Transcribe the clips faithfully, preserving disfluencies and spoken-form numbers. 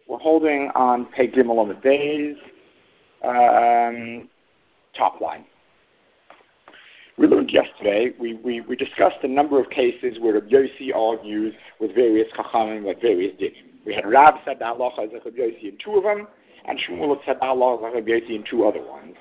We're holding on Pei Gimel on the days, um, top line. We learned yesterday, we, we, we discussed a number of cases where Rabbi Yossi argued with various chachamim, with various dinim. We had Rav said the halacha is like Rabbi Yossi in two of them, and Shmuel said the halacha is like Rabbi Yossi in two other ones.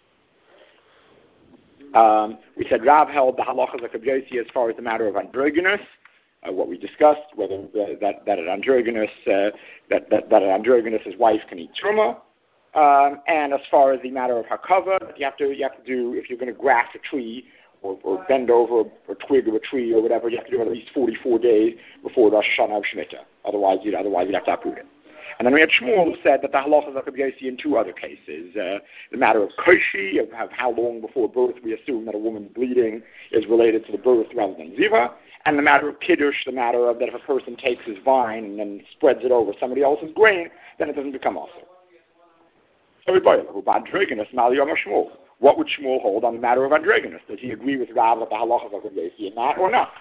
Um, we said Rav held the halacha is like Rabbi Yossi as far as the matter of androgynous, uh, what we discussed, whether uh, that, that an androgynous, uh, that, that, that an androgynous' wife can eat truma. Um, and as far as the matter of hakava, you have to you have to do, if you're going to graft a tree or, or bend over a twig of a tree or whatever, you have to do it at least forty-four days before Rosh Hashanah of Shemitah. Otherwise, you'd otherwise you'd have to uproot it. And then we had Shmuel who said that the halacha is like Rabbi Yossi in two other cases: uh, the matter of koshi, of, of how long before birth we assume that a woman's bleeding is related to the birth rather than ziva, and the matter of kiddush, the matter of that if a person takes his vine and then spreads it over somebody else's grain, then it doesn't become also. What would Shmuel hold on the matter of androgynous? Does he agree with Rav that the halacha is like Rabbi Yossi in that or not?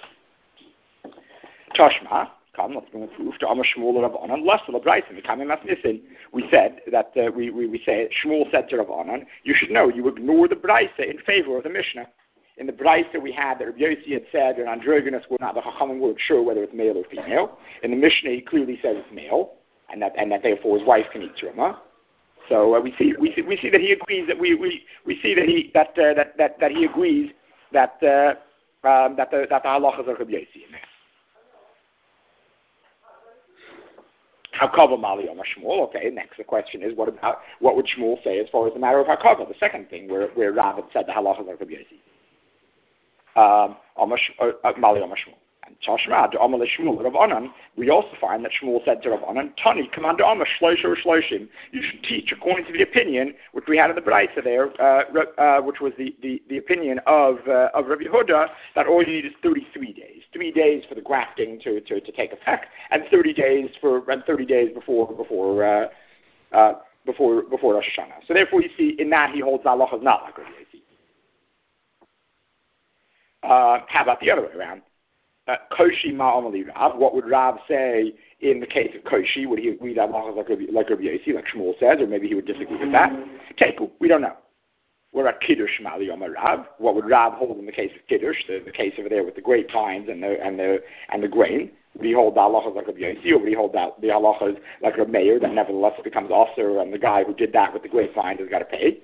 Tashma, come, let's bring a proof to Amar Shmuel Rav Anan. Less of the We said that uh, we, we we say Shmuel said to Rav Anan, you should know you ignore the Brisa in favor of the Mishnah. In the Brisa we had that Rabbi Yossi had said that androgynous were not the Chachamim weren't sure whether it's male or female. In the Mishnah he clearly says it's male, and that and that therefore his wife can eat truma. So uh, we see we see we see that he agrees that we we, we see that he that, uh, that that that he agrees that uh, um, that the that the halachas are Rabbi Yossi in there. Hakava Mali Yom Shmuel. Okay, next the question is what about what would Shmuel say as far as the matter of Hakava? The second thing where where Rav had said the halachas are Rabbi Yossi. Um, Mali Yom Shmuel. And Tashma, to Amal Shmuel, Rav Anan, we also find that Shmuel said to Rav Anan, Tani, command Amar, Shloisha or Shloishim. You should teach according to the opinion, which we had in the Braisa there, uh, uh, which was the, the, the opinion of uh, of Rabbi Yehuda, that all you need is thirty-three days. Three days for the grafting to, to, to take effect, and thirty days for and thirty days before before uh, uh, before before Rosh Hashanah. So therefore, you see, in that he holds Allah is not like Rabbi Yossi. Uh, how about the other way around? Uh, Koshi ma'amali Rav. What would Rav say in the case of Koshi? Would he agree that Allah is like Rabbi, like Rabbi Yossi, like Shmuel says, or maybe he would disagree with that? Teku, we don't know. We're at Kiddush ma'ali Yom Rav. What would Rav hold in the case of Kiddush, the, the case over there with the grapevines and the and the and the grain? Would he hold the halachas like Rabbi Yossi, or would he hold that the halachas like Rabbi Meir that nevertheless becomes osir, and the guy who did that with the grapevine has got to pay?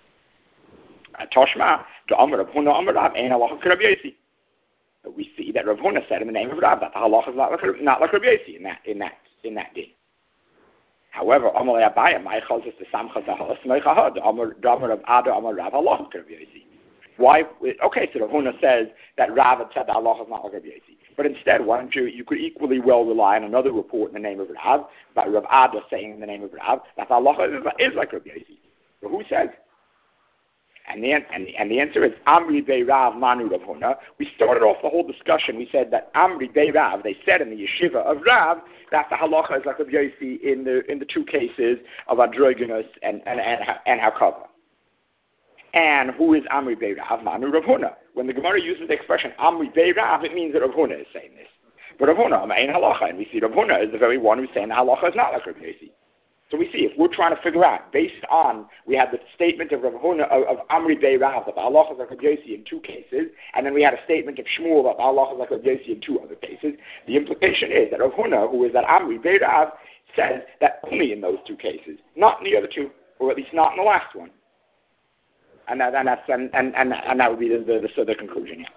Toshma to Amar Rav Huna Amar Rav ein halacha Rabbi Yossi. We see that Rav Huna said in the name of Rav that the halacha is not like, not like Rabbi Yossi in that in that in that day. However, Amalei Abaya Ma'achal is the Samchas Halas Meichahad Amar Amar Rav Ada Amar Rav halacha Rabbi Yossi. Why? Okay, so Rav Huna says that Rav had said the halacha is not like Rabbi Yossi. But instead, why don't you? You could equally well rely on another report in the name of Rav, about Rav Ada saying in the name of Rav that the halacha is, is like Rabbi Yossi. So who says? And the, and, the, and the answer is Amri Bei Rav Manu Rav Huna. We started off the whole discussion. We said that Amri Bei Rav, they said in the yeshiva of Rav that the halacha is like Rabbi Yossi in the in the two cases of androgynous and and and, and hakava. And who is Amri Bei Rav Manu Rav Huna? When the Gemara uses the expression Amri Bei Rav, it means that Rav Huna is saying this. But Rav Huna ain't halacha, and we see Rav Huna is the very one who's saying the halacha is not like Rabbi Yossi. So we see, if we're trying to figure out, based on, we had the statement of Rav Huna, of, of Amri Bei Rav, that the halacha is like Rabbi Yossi in two cases, and then we had a statement of Shmuel that the halacha is like Rabbi Yossi in two other cases. The implication is that Rav Huna, who is that Amri Bei Rav, says that only in those two cases, not in the other two, or at least not in the last one. And that, and that's, and, and, and, and that would be the, the, the, the conclusion, yeah.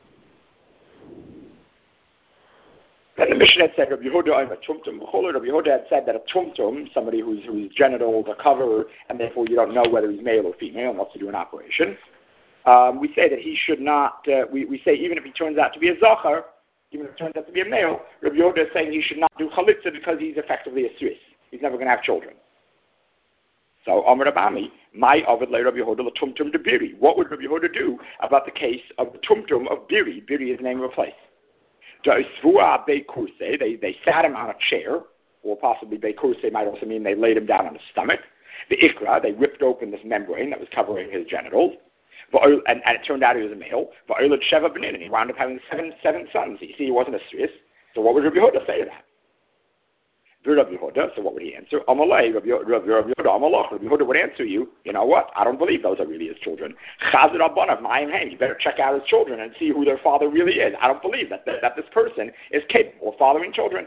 Then the Mishnah had said, Rabbi Yehuda, I'm a tumtum. Rabbi Yehuda had said that a tumtum, somebody whose whose genitals are covered, and therefore you don't know whether he's male or female, and wants to do an operation. Um, we say that he should not. Uh, we we say even if he turns out to be a zachar, even if he turns out to be a male, Rabbi Yehuda is saying he should not do chalitza because he's effectively a Swiss. He's never going to have children. So Amar Abami, my Ovid le Rabbi Yehuda le tumtum de Biri. What would Rabbi Yehuda do about the case of the tumtum of Biri? Biri is the name of a place. They, they sat him on a chair, or possibly Beikurse might also mean they laid him down on his stomach. The Ikra, they ripped open this membrane that was covering his genitals, and, and it turned out he was a male. And he wound up having seven seven sons. You see, he wasn't a Swiss. So what would Rabbi Yehuda say to that? Rabbi Yehuda, so what would he answer? Amalei, Rabbi Yehuda, Amalach. Rabbi Yehuda would answer you, you know what? I don't believe those are really his children. Chazir Abanav, Mayim Haim. You better check out his children and see who their father really is. I don't believe that, that, that this person is capable of fathering children.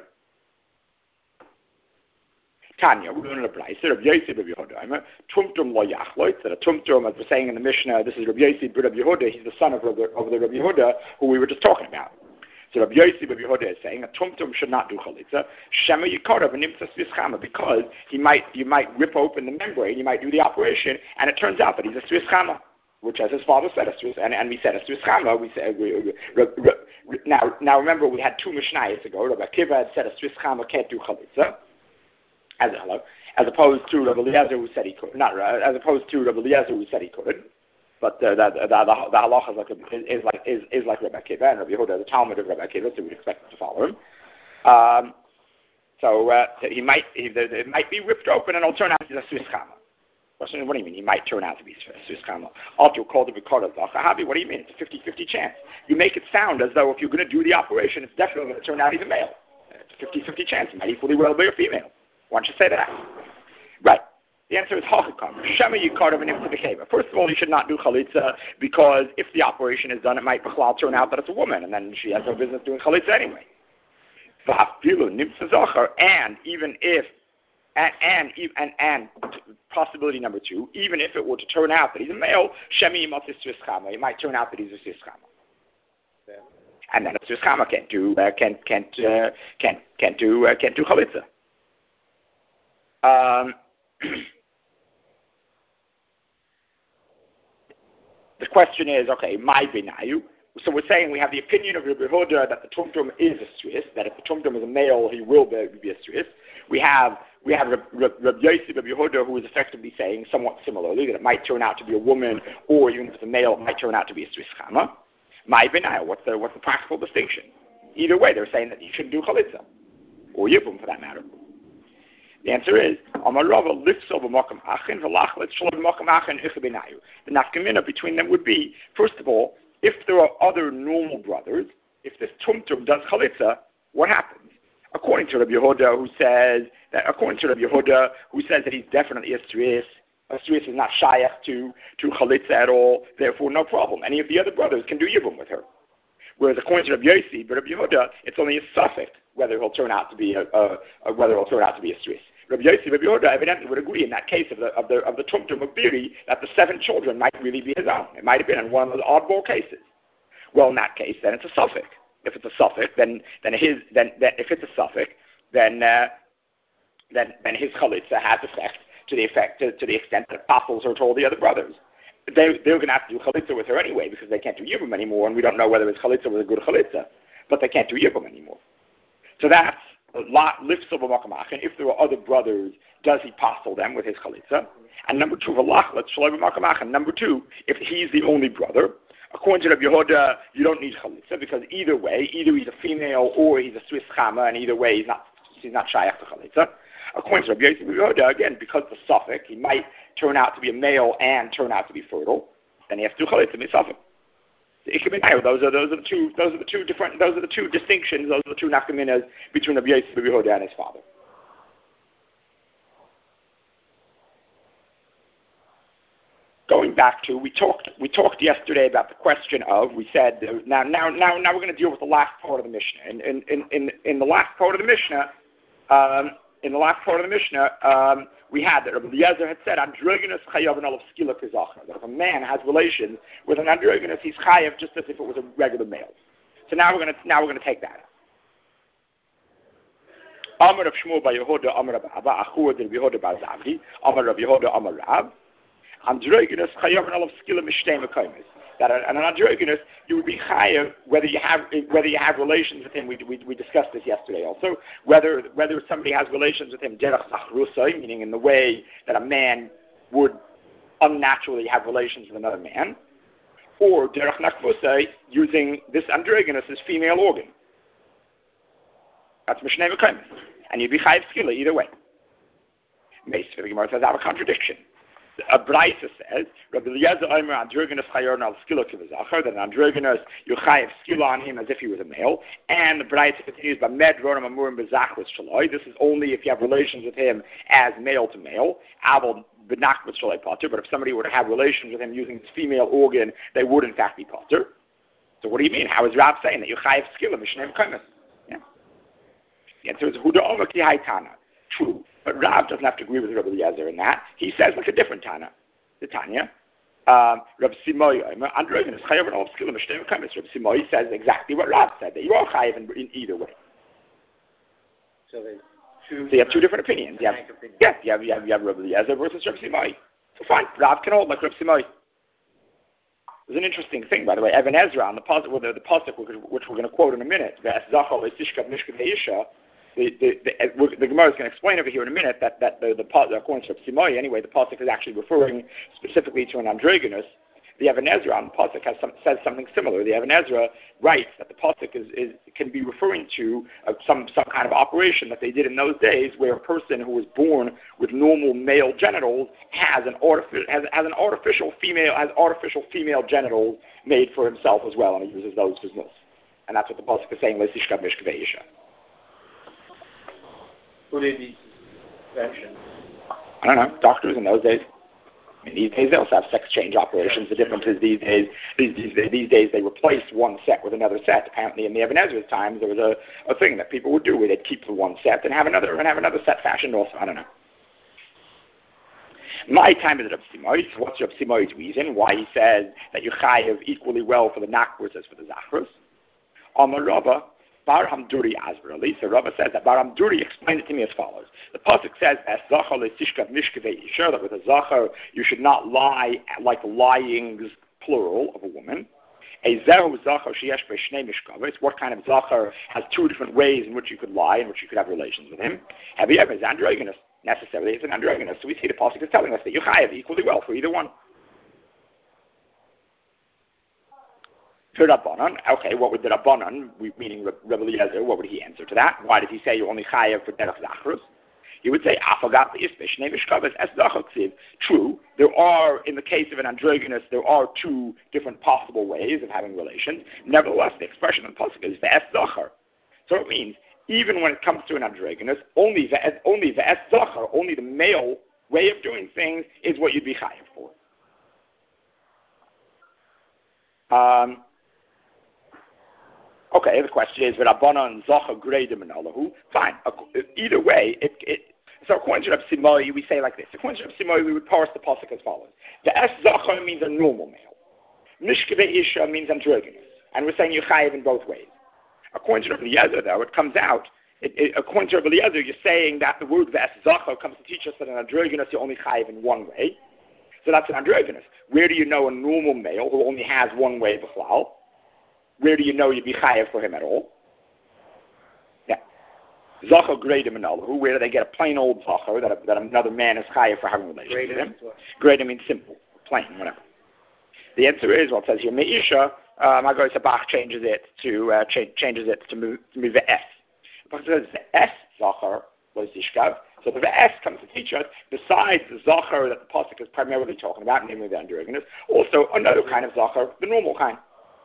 Tanya, we learn in the Braisa, Rabbi Yossi, Rabbi Yehuda, Tumtum lo yachloit, that a Tumtum, as we're saying in the Mishnah, this is Rabbi Yossi, Rabbi Yehuda, he's the son of, Rabbi, of the Rabbi Yehuda, who we were just talking about. So Rabbi Yossi, Rabbi Yehuda is saying a tumtum should not do chalitza. Shema yikorav nimtzas vischama, because he might you might rip open the membrane, you might do the operation, and it turns out that he's a svischama, which, as his father said, a svis, and, and we said a svischama. We said we, we, we, we, now now remember we had two mishnayos ago. Rabbi Akiva had said a svischama can't do chalitza, as hello, as opposed to Rabbi Eliezer who said he could. Not as opposed to Rabbi Eliezer who said he could. But uh, the, the, the, the halacha is like, is, like, is, is like Rabbi Akiva, and Rabbi Yehuda, the Talmud of Rabbi Akiva, so we'd expect him to follow him. Um, so uh, he might he, it might be ripped open, and it'll turn out to be a svischama. What do you mean? He might turn out to be a svischama. Also called the Bikar of Zachahabi. What do you mean? It's a fifty-fifty chance. You make it sound as though if you're going to do the operation, it's definitely going to turn out he's a male. It's a fifty-fifty chance. It might equally well be a female. Why don't you say that? Right. The answer is Hachakam. Shema Yikarav and Imtibekeva. First of all, you should not do Chalitza because if the operation is done, it might turn out that it's a woman, and then she has no business doing Chalitza anyway. And even if, and, and, and, and possibility number two, even if it were to turn out that he's a male, Shemi Yimatis Svischama, it might turn out that he's a Svischama. And then a Svischama can't do, uh, can't, can't, uh, can't, can't do, uh, can't do Chalitza. Um, The question is, okay, my binayu. So we're saying we have the opinion of Rabbi Yehuda that the tumtum is a Swiss, that if the tumtum is a male, he will be, be a Swiss. We have we have Rabbi Yossi, Rabbi Yehuda, who is effectively saying somewhat similarly that it might turn out to be a woman, or even if it's a male, it might turn out to be a Swiss chama. My binayu. What's the what's the practical distinction? Either way, they're saying that you shouldn't do chalitza, or yibum for that matter. The answer is, the nafkamina between them would be, first of all, if there are other normal brothers, if this tumtum does chalitza, what happens? According to Rabbi Yehuda, who says that according to Rabbi Yehuda, who says that he's definitely a Swiss, a Swiss is not shayach to to chalitza at all, therefore no problem. Any of the other brothers can do yibum with her. Whereas according to Rabbi Yossi, but Rabbi Yehuda, it's only a suffix whether he'll turn out to be a, a, a whether he'll turn out to be a Swiss. Rabbi Yossi, Rabbi Yehuda evidently would agree in that case of the of the of the tumtum of Biri that the seven children might really be his own. It might have been in one of those oddball cases. Well, in that case, then it's a suffix. If it's a suffix, then then his then, then if it's a suffix, then uh, then then his chalitza has effect to the effect to, to the extent that it apostles her to all the other brothers. They they're going to have to do chalitza with her anyway because they can't do yibum anymore, and we don't know whether his chalitza was a good chalitza, but they can't do yibum anymore. So that's lot lifts of a makamach, and if there are other brothers, does he postle them with his chalitza? And number two, v'lachlet shloim makamach. And number two, if he's the only brother, according to Rabbi Yehuda, you don't need chalitza because either way, either he's a female or he's a Swiss chama, and either way, he's not he's not shayach to chalitza. According to Rabbi Yehuda, again, because the suffix, he might turn out to be a male and turn out to be fertile, then he has to do chalitza misafik. Those are those are the two those are the two different those are the two distinctions, those are the two nafkaminas between Rabbi Yossi, Rabbi Yehuda, and his father. Going back to we talked we talked yesterday about the question of we said now now now now we're going to deal with the last part of the Mishnah. In in in in, in the last part of the Mishnah, um, in the last part of the Mishnah, um, we had that Rabbi Eliezer had said androgynous chayav and skila kazachar, that if a man has relations with an androgynous, he's chayav just as if it was a regular male. So now we're going to now we're going to take that. Amar Rav Shmuel bar Yehuda, Amar Rav Abba, Achua Rabbi Yehuda bar Zavdi, Amar Rav Yehuda, Amar Rav. Androgynous chayav and skila mishtei mekaymes. That an androgynous, you would be chayav whether you have whether you have relations with him. We, we we discussed this yesterday also. Whether whether somebody has relations with him derech sachrusay, meaning in the way that a man would unnaturally have relations with another man, or derech nakfusay, using this androgynous as female organ. That's mishnei mekaymes, and you'd be chayav skila either way. Meis, the Gemara says I have a contradiction. A Braisa says, Rabbi Eliezer Omer Androginus Chayor Al Skilo Kivazacher, that an Androginus you chayav skila on him as if he was a male, and the Braisa continues by Med Ronam Amurim Bezachris Shaloi. This is only if you have relations with him as male to male. Abel Benachvus Shaloi Potter, but if somebody were to have relations with him using his female organ, they would in fact be Potter. So what do you mean? How is Rab saying that you chayav skila Mishneh Kaimas? Yeah. The answer is Huda Omer Ki Haitana. True. But Rav doesn't have to agree with Rabbi Eliezer in that. He says like a different Tana. The Tanya. Um, Rabbi Simoy, Androginus Chayav Al Skila Mishneh Kaimas. Rabbi Simoy says exactly what Rav said, that you are chayav in, in either way. So, two so you have two different opinions. You have, opinions. Yes, you have, you have, you have Rabbi Eliezer versus Rabbi Simoy. So fine, Rav can hold like Rabbi Simoy. There's an interesting thing, by the way. Even Ezra, on the pasuk, well, the, the pasuk which we're going to quote in a minute, the the, the, the, the Gemara is going to explain over here in a minute that, that the, the, the according to Simoy, anyway, the pasuk is actually referring specifically to an androgynous. The Even Ezra on the pasuk has some, says something similar. The Even Ezra writes that the pasuk is, is can be referring to uh, some some kind of operation that they did in those days, where a person who was born with normal male genitals has an artificial has, has an artificial female has artificial female genitals made for himself as well, and he uses those for znos. And that's what the pasuk is saying. Leisishka mishkevei isha. Who did he mention? I don't know. Doctors in those days. I mean, these days they also have sex change operations. The difference is these days, these, these, these days they replace one set with another set. Apparently, in the Even Ezra's times, there was a, a thing that people would do where they'd keep the one set and have another and have another set fashioned also. I don't know. My time is Reb Simoy. So what's Reb Simoy's reason why he says that you chayav equally well for the nakbus as for the zachrus? Amar Rabba. Bar Hamduri Asbrali. So Rabba says that Bar Hamduri explained it to me as follows. The pasuk says, "As zachar le'tishkav mishkevei isha," that with a zachar you should not lie like lyings plural of a woman. A zehu zachar sheyesh b'shnei mishkaves. What kind of zachar has two different ways in which you could lie, in which you could have relations with him? Have you ever is androgynous? Necessarily, it's an androgynous. So we see the pasuk is telling us that you chayav equally well for either one. Rabbanan, okay, what would the Rabbanan, meaning Rabbi Eliezer, what would he answer to that? Why did he say you only chayav for derech zachrus? He would say, Afagat isbishnei mishkavas es dachaksiv. True, there are, in the case of an androgynous, there are two different possible ways of having relations. Nevertheless, the expression in the pasuk is ve'es zachar. So it means, even when it comes to an androgynous, only ve'es, only ve'es zachar, only the male way of doing things is what you'd be chayav for. Um, Okay, the question is, Rabbanan Zacha Greidim and Allahu. Fine. Either way, it, it, so according to Reb Simoy, we say like this. According to Reb Simoy, we would parse the pasuk as follows. The Es Zacha means a normal male. Mishkevei Isha means androgynous. And we're saying you chayiv in both ways. According to Reb Eliezer, though, it comes out, it, it, according to Reb Eliezer, you're saying that the word Es Zacha comes to teach us that an androgynous you only chayiv in one way. So that's an androgynous. Where do you know a normal male who only has one way b'chlal? Where do you know you'd be chayav for him at all? Yeah. Zachar Greidim and Allahu. Where do they get a plain old Zachar that, that another man is chayav for having relations with him? Greidim means simple, plain, whatever. The answer is, well, it says here, Meisha, uh, Magoy Sabach changes it to, uh, cha- changes it to move the S. But it says the S Zachar was Ishkav. So the S comes to teach us, besides the Zachar that the pasuk is primarily talking about, namely the androgynous, also another kind of Zachar, the normal kind.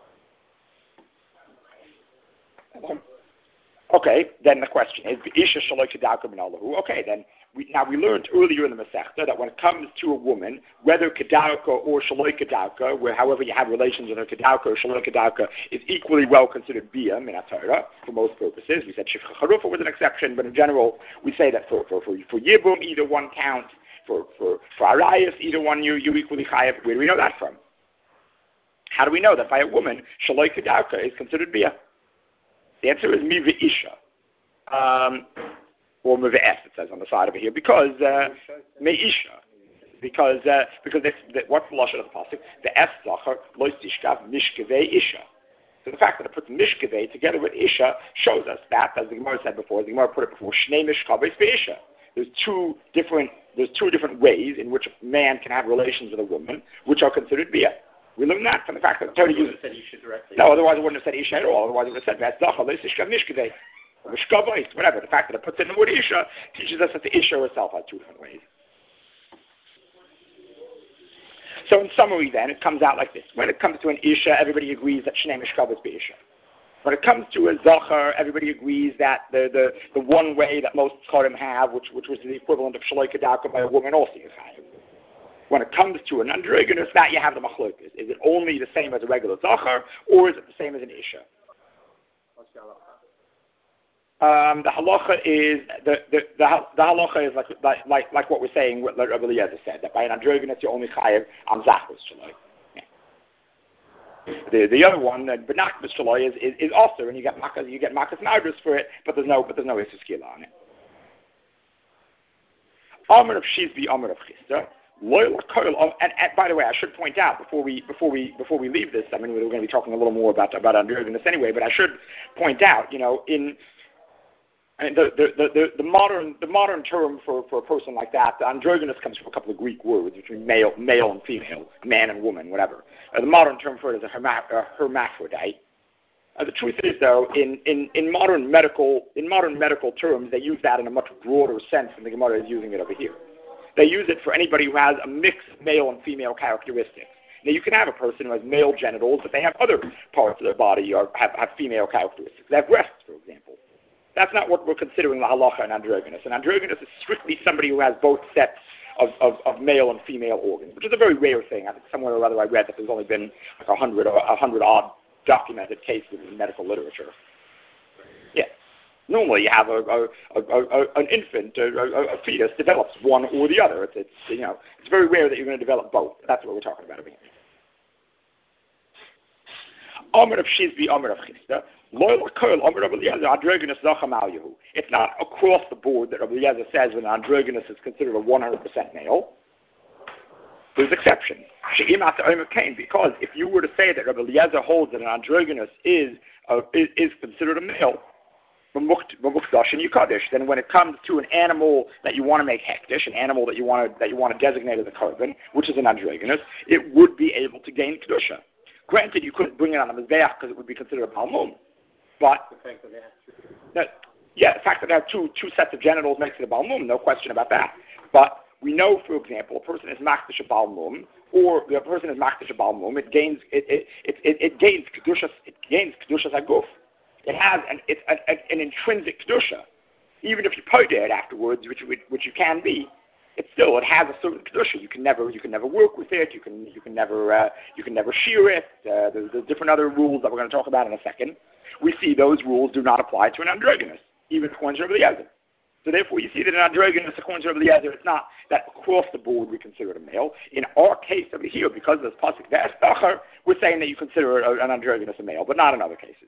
Okay, then the question is, okay, then we, now we learned earlier in the Masechta that when it comes to a woman, whether kedauka or shaloi kedauka, where however you have relations with her kedauka or shaloi kedauka, is equally well considered bia min HaTorah for most purposes. We said shifcha charufa was an exception, but in general we say that for for for, for yibum either one counts, for for for arayas either one you you equally chayav. Where do we know that from? How do we know that by a woman shaloi kedauka is considered bia? The answer is mi ve'isha, um, or mi ve'es, it says on the side over here, because uh, me'isha, because uh, because this, the, what's the lashon of the pasuk? The es zachar lo tishkav mishkevei isha. So the fact that it puts mishkevei together with isha shows us that, as the Gemara said before, the Gemara put it before shnei mishkaves ve'isha. There's two different there's two different ways in which a man can have relations with a woman, which are considered bia. We learn that from the fact that the Torah uses said Isha directly. No, otherwise it wouldn't have said Isha at all. Otherwise it would have said V'etzdacha, L'Isishka Mishkevei, or Mishkavais, whatever. The fact that it puts in the word Isha teaches us that the Isha herself has two different ways. So in summary then, it comes out like this. When it comes to an Isha, everybody agrees that Shnei Mishkavos B'Isha. When it comes to a Zachar, everybody agrees that the, the, the one way that most Tzarim have, which, which was the equivalent of Shaloi Kedaka by a woman, also is Chayiv. When it comes to an androgynous, that you have the Machlokes. Is it only the same as a regular Zachar, or is it the same as an Isha? Um, the halacha is the the the, the halacha is like like like what we're saying. What Rabbi Eliezer said, that by an androgynous you only chayev am zachus shaloi. The the other one, the benachmas shaloi, is, is is also, and you get makas you get makas ma'adus for it, but there's no but there's no isuskeila on it. Amar of shizbi, amar of chista. Loyal and, and by the way, I should point out before we before we before we leave this. I mean, we're going to be talking a little more about about androgynous anyway, but I should point out, you know, in And the, the, the, the modern the modern term for, for a person like that, the androgynous comes from a couple of Greek words between male male and female, man and woman, whatever. Uh, the modern term for it is a, herma- a hermaphrodite. Uh, the truth is, though, in, in, in modern medical in modern medical terms, they use that in a much broader sense than the Gemara is using it over here. They use it for anybody who has a mixed male and female characteristics. Now, you can have a person who has male genitals, but they have other parts of their body or have, have female characteristics. They have breasts, for example. That's not what we're considering the halacha and androgynous. And androgynous is strictly somebody who has both sets of, of, of male and female organs, which is a very rare thing. I think somewhere or other I read that there's only been like a hundred or a hundred odd documented cases in medical literature. Yeah. Normally you have a, a, a, a, an infant, a, a, a fetus develops one or the other. It's, it's, you know, it's very rare that you're going to develop both. That's what we're talking about over here. Amr of Shizbi, Amr of Chista. It's not across the board that Rabbi Eliezer says when an androgynous is considered a one hundred percent male. There's exceptions. Because if you were to say that Rabbi Eliezer holds that an androgynous is uh, is, is considered a male, then when it comes to an animal that you want to make hektish, an animal that you want to that you want to designate as a korban, which is an androgynous, it would be able to gain kedusha. Granted, you couldn't bring it on the mizbeach because it would be considered a balmum. But the fact that they have two. yeah, the fact that they have two two sets of genitals makes it a balmum, no question about that. But we know, for example, a person is makdish a balmum, or the person is makdish a balmum, it gains it it it, it, it gains kedusha it gains kedusha aguf. It has an it's an, an intrinsic kedusha, even if you put it afterwards, which which you can be. It still it has a certain kedusha. You can never you can never work with it. You can you can never uh, you can never shear it. Uh, there's, there's different other rules that we're going to talk about in a second. We see those rules do not apply to an androgynous, even according to Rabbi Eliezer. So therefore, you see that an androgynous, according to Rabbi Eliezer, it's not that across the board we consider it a male. In our case over here, because of this pasuk ve'estachar, we're saying that you consider an androgynous a male, but not in other cases.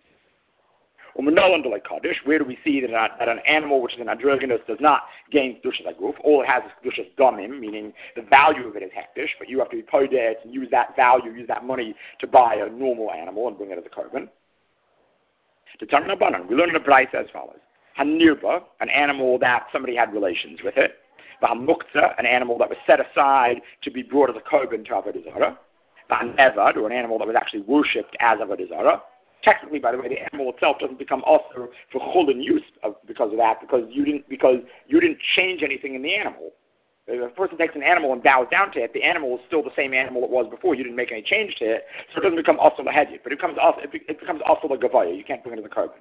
Where do we see that, an, that an animal which is an androgynous does not gain kedushas aguf? All it has is kedushas damim, meaning the value of it is hektish, but you have to be paid it and use that value, use that money to buy a normal animal and bring it as a korban. To turn Rabbanan, we learn in the Braisa as follows: Hanirba, an animal that somebody had relations with it; V'hamuktzah, an animal that was set aside to be brought as a korban to Avodah Zarah; V'hanevad, or an animal that was actually worshipped as Avodah Zarah. Technically, by the way, the animal itself doesn't become also for chulin use of, because of that, because you didn't because you didn't change anything in the animal. If a person takes an animal and bows down to it, the animal is still the same animal it was before. You didn't make any change to it, so it doesn't become also lahediyah, but it becomes also it becomes also the gavaya. You can't bring it as a korban.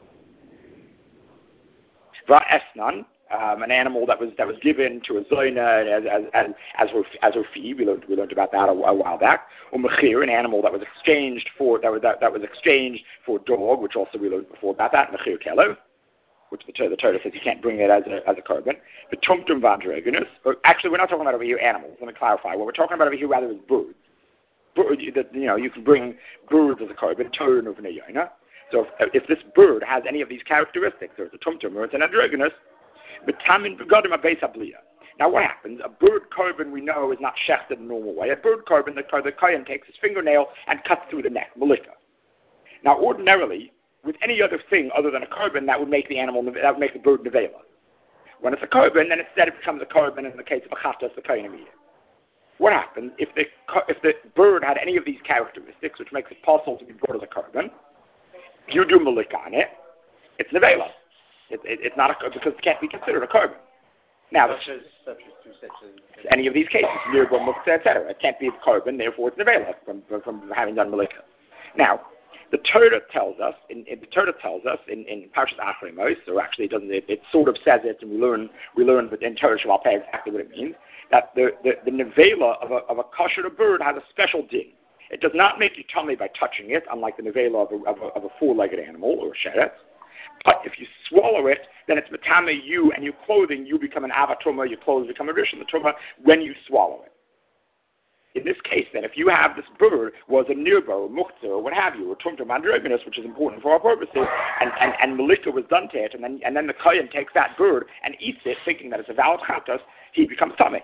Va'esnan, um, an animal that was that was given to a zoyna as as as as her as her fee. We learned we learned about that a, a while back. Or mechir, an animal that was exchanged for that was that, that was exchanged for a dog, which also we learned before about that. Mechir kelev, which the Torah, the Torah says you can't bring it as a as a korban. The tumtum vandregunus. Actually, we're not talking about over here animals. Let me clarify. What we're talking about over here rather is birds. Bird, you know, you can bring birds as a korban. Torah of neyona. So if, if this bird has any of these characteristics, or it's a tumtum, or it's an androgynous, b'tamin begadim abeis habliya. Now what happens? A bird korban we know is not shechted in the normal way. A bird korban, the, the kohen takes his fingernail and cuts through the neck, malika. Now ordinarily, with any other thing other than a korban, that would make the animal, that would make the bird nevela. When it's a korban, then instead it becomes a korban in the case of a chatas, the kohen immediate. What happens if the if the bird had any of these characteristics, which makes it possible to be brought as a korban? You do malika on it, it's nevela. It, it, it's not a, because it can't be considered a korban. Now, such as, such as two sections. Any of these cases, nirba, mukta, et cetera. It can't be a carbon, therefore it's nevela from, from, from having done malika. Now, the Torah tells us, in, in, the Torah tells us in, in Parshas Acharei Mos, or actually it doesn't, it, it sort of says it, and we learn, we learn in Torah Shabbat Peh exactly what it means, that the, the, the nevela of a, of a kosher bird has a special din. It does not make you tummy by touching it, unlike the nevela of a, of a, of a four-legged animal, or a sheret. But if you swallow it, then it's matame you and your clothing, you become an avatuma, your clothes become a rishon tumah when you swallow it. In this case, then, if you have this bird, was a nirba, or muktzah, or what have you, or tumtum androginus, which is important for our purposes, and, and, and malika was done to it, and then, and then the kohen takes that bird and eats it, thinking that it's a valid chatos, he becomes tummy.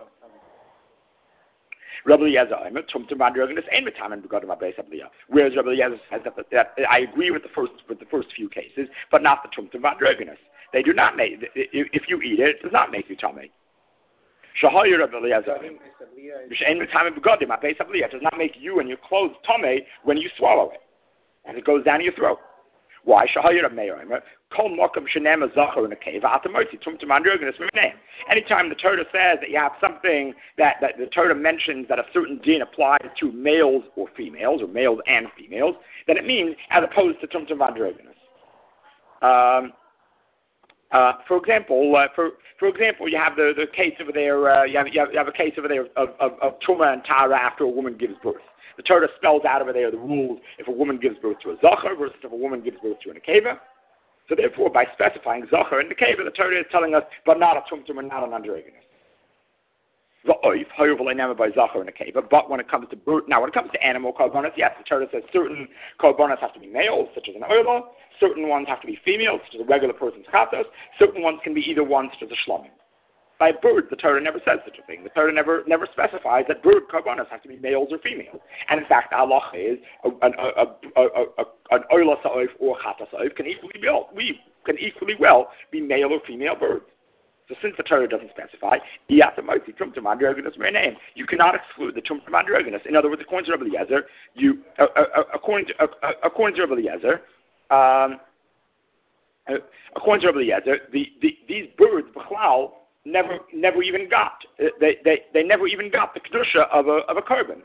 Rabbi Eliezer, tumtum androginus, ain't metamen begodim abeis abliya. Whereas Rabbi Eliezer says that, that, that I agree with the first with the first few cases, but not the tumtum androginus. They do not make, if you eat it, it does not make you tummy. Shahayu Rabbi Eliezer. It does not make you and your clothes tummy when you swallow it. And it goes down your throat. Why? Shahayu Rabbi Meir. Kol mokam shenem azachar in a cave. Atamoti tumtum androginus me'nei. Anytime the Torah says that you have something that, that the Torah mentions that a certain din applies to males or females, or males and females, then it means as opposed to tumtum androginus. Um, Uh, for example, uh, for for example, you have the, the case over there. Uh, you, have, you, have, you have a case over there of, of, of truma and tara after a woman gives birth. The Torah spells out over there the rules if a woman gives birth to a zachar versus if a woman gives birth to a nekeva. So therefore, by specifying zachar and nekeva, the Torah is telling us, but not a tumtum and not an androgynous. But when it comes to birth, now when it comes to animal korbanos, yes, the Torah says certain korbanos have to be males, such as an oila. Certain ones have to be females, such as a regular person's chatos. Certain ones can be either one, such as a shlomim. By bird, the Torah never says such a thing. The Torah never never specifies that bird korbanos have to be males or females. And in fact, Allah is an oila sa'oif or chatos sa'oif can equally well we can equally well be male or female birds. So since the Torah doesn't specify, you cannot exclude the tumtum androginus. In other words, according to Rabbi Eliezer, you uh, uh, according to uh, according to Rabbi Eliezer, um, uh, according to Rabbi Eliezer, the, the, these birds, b'chlal, never never even got uh, they, they they never even got the kedusha of a of a korban.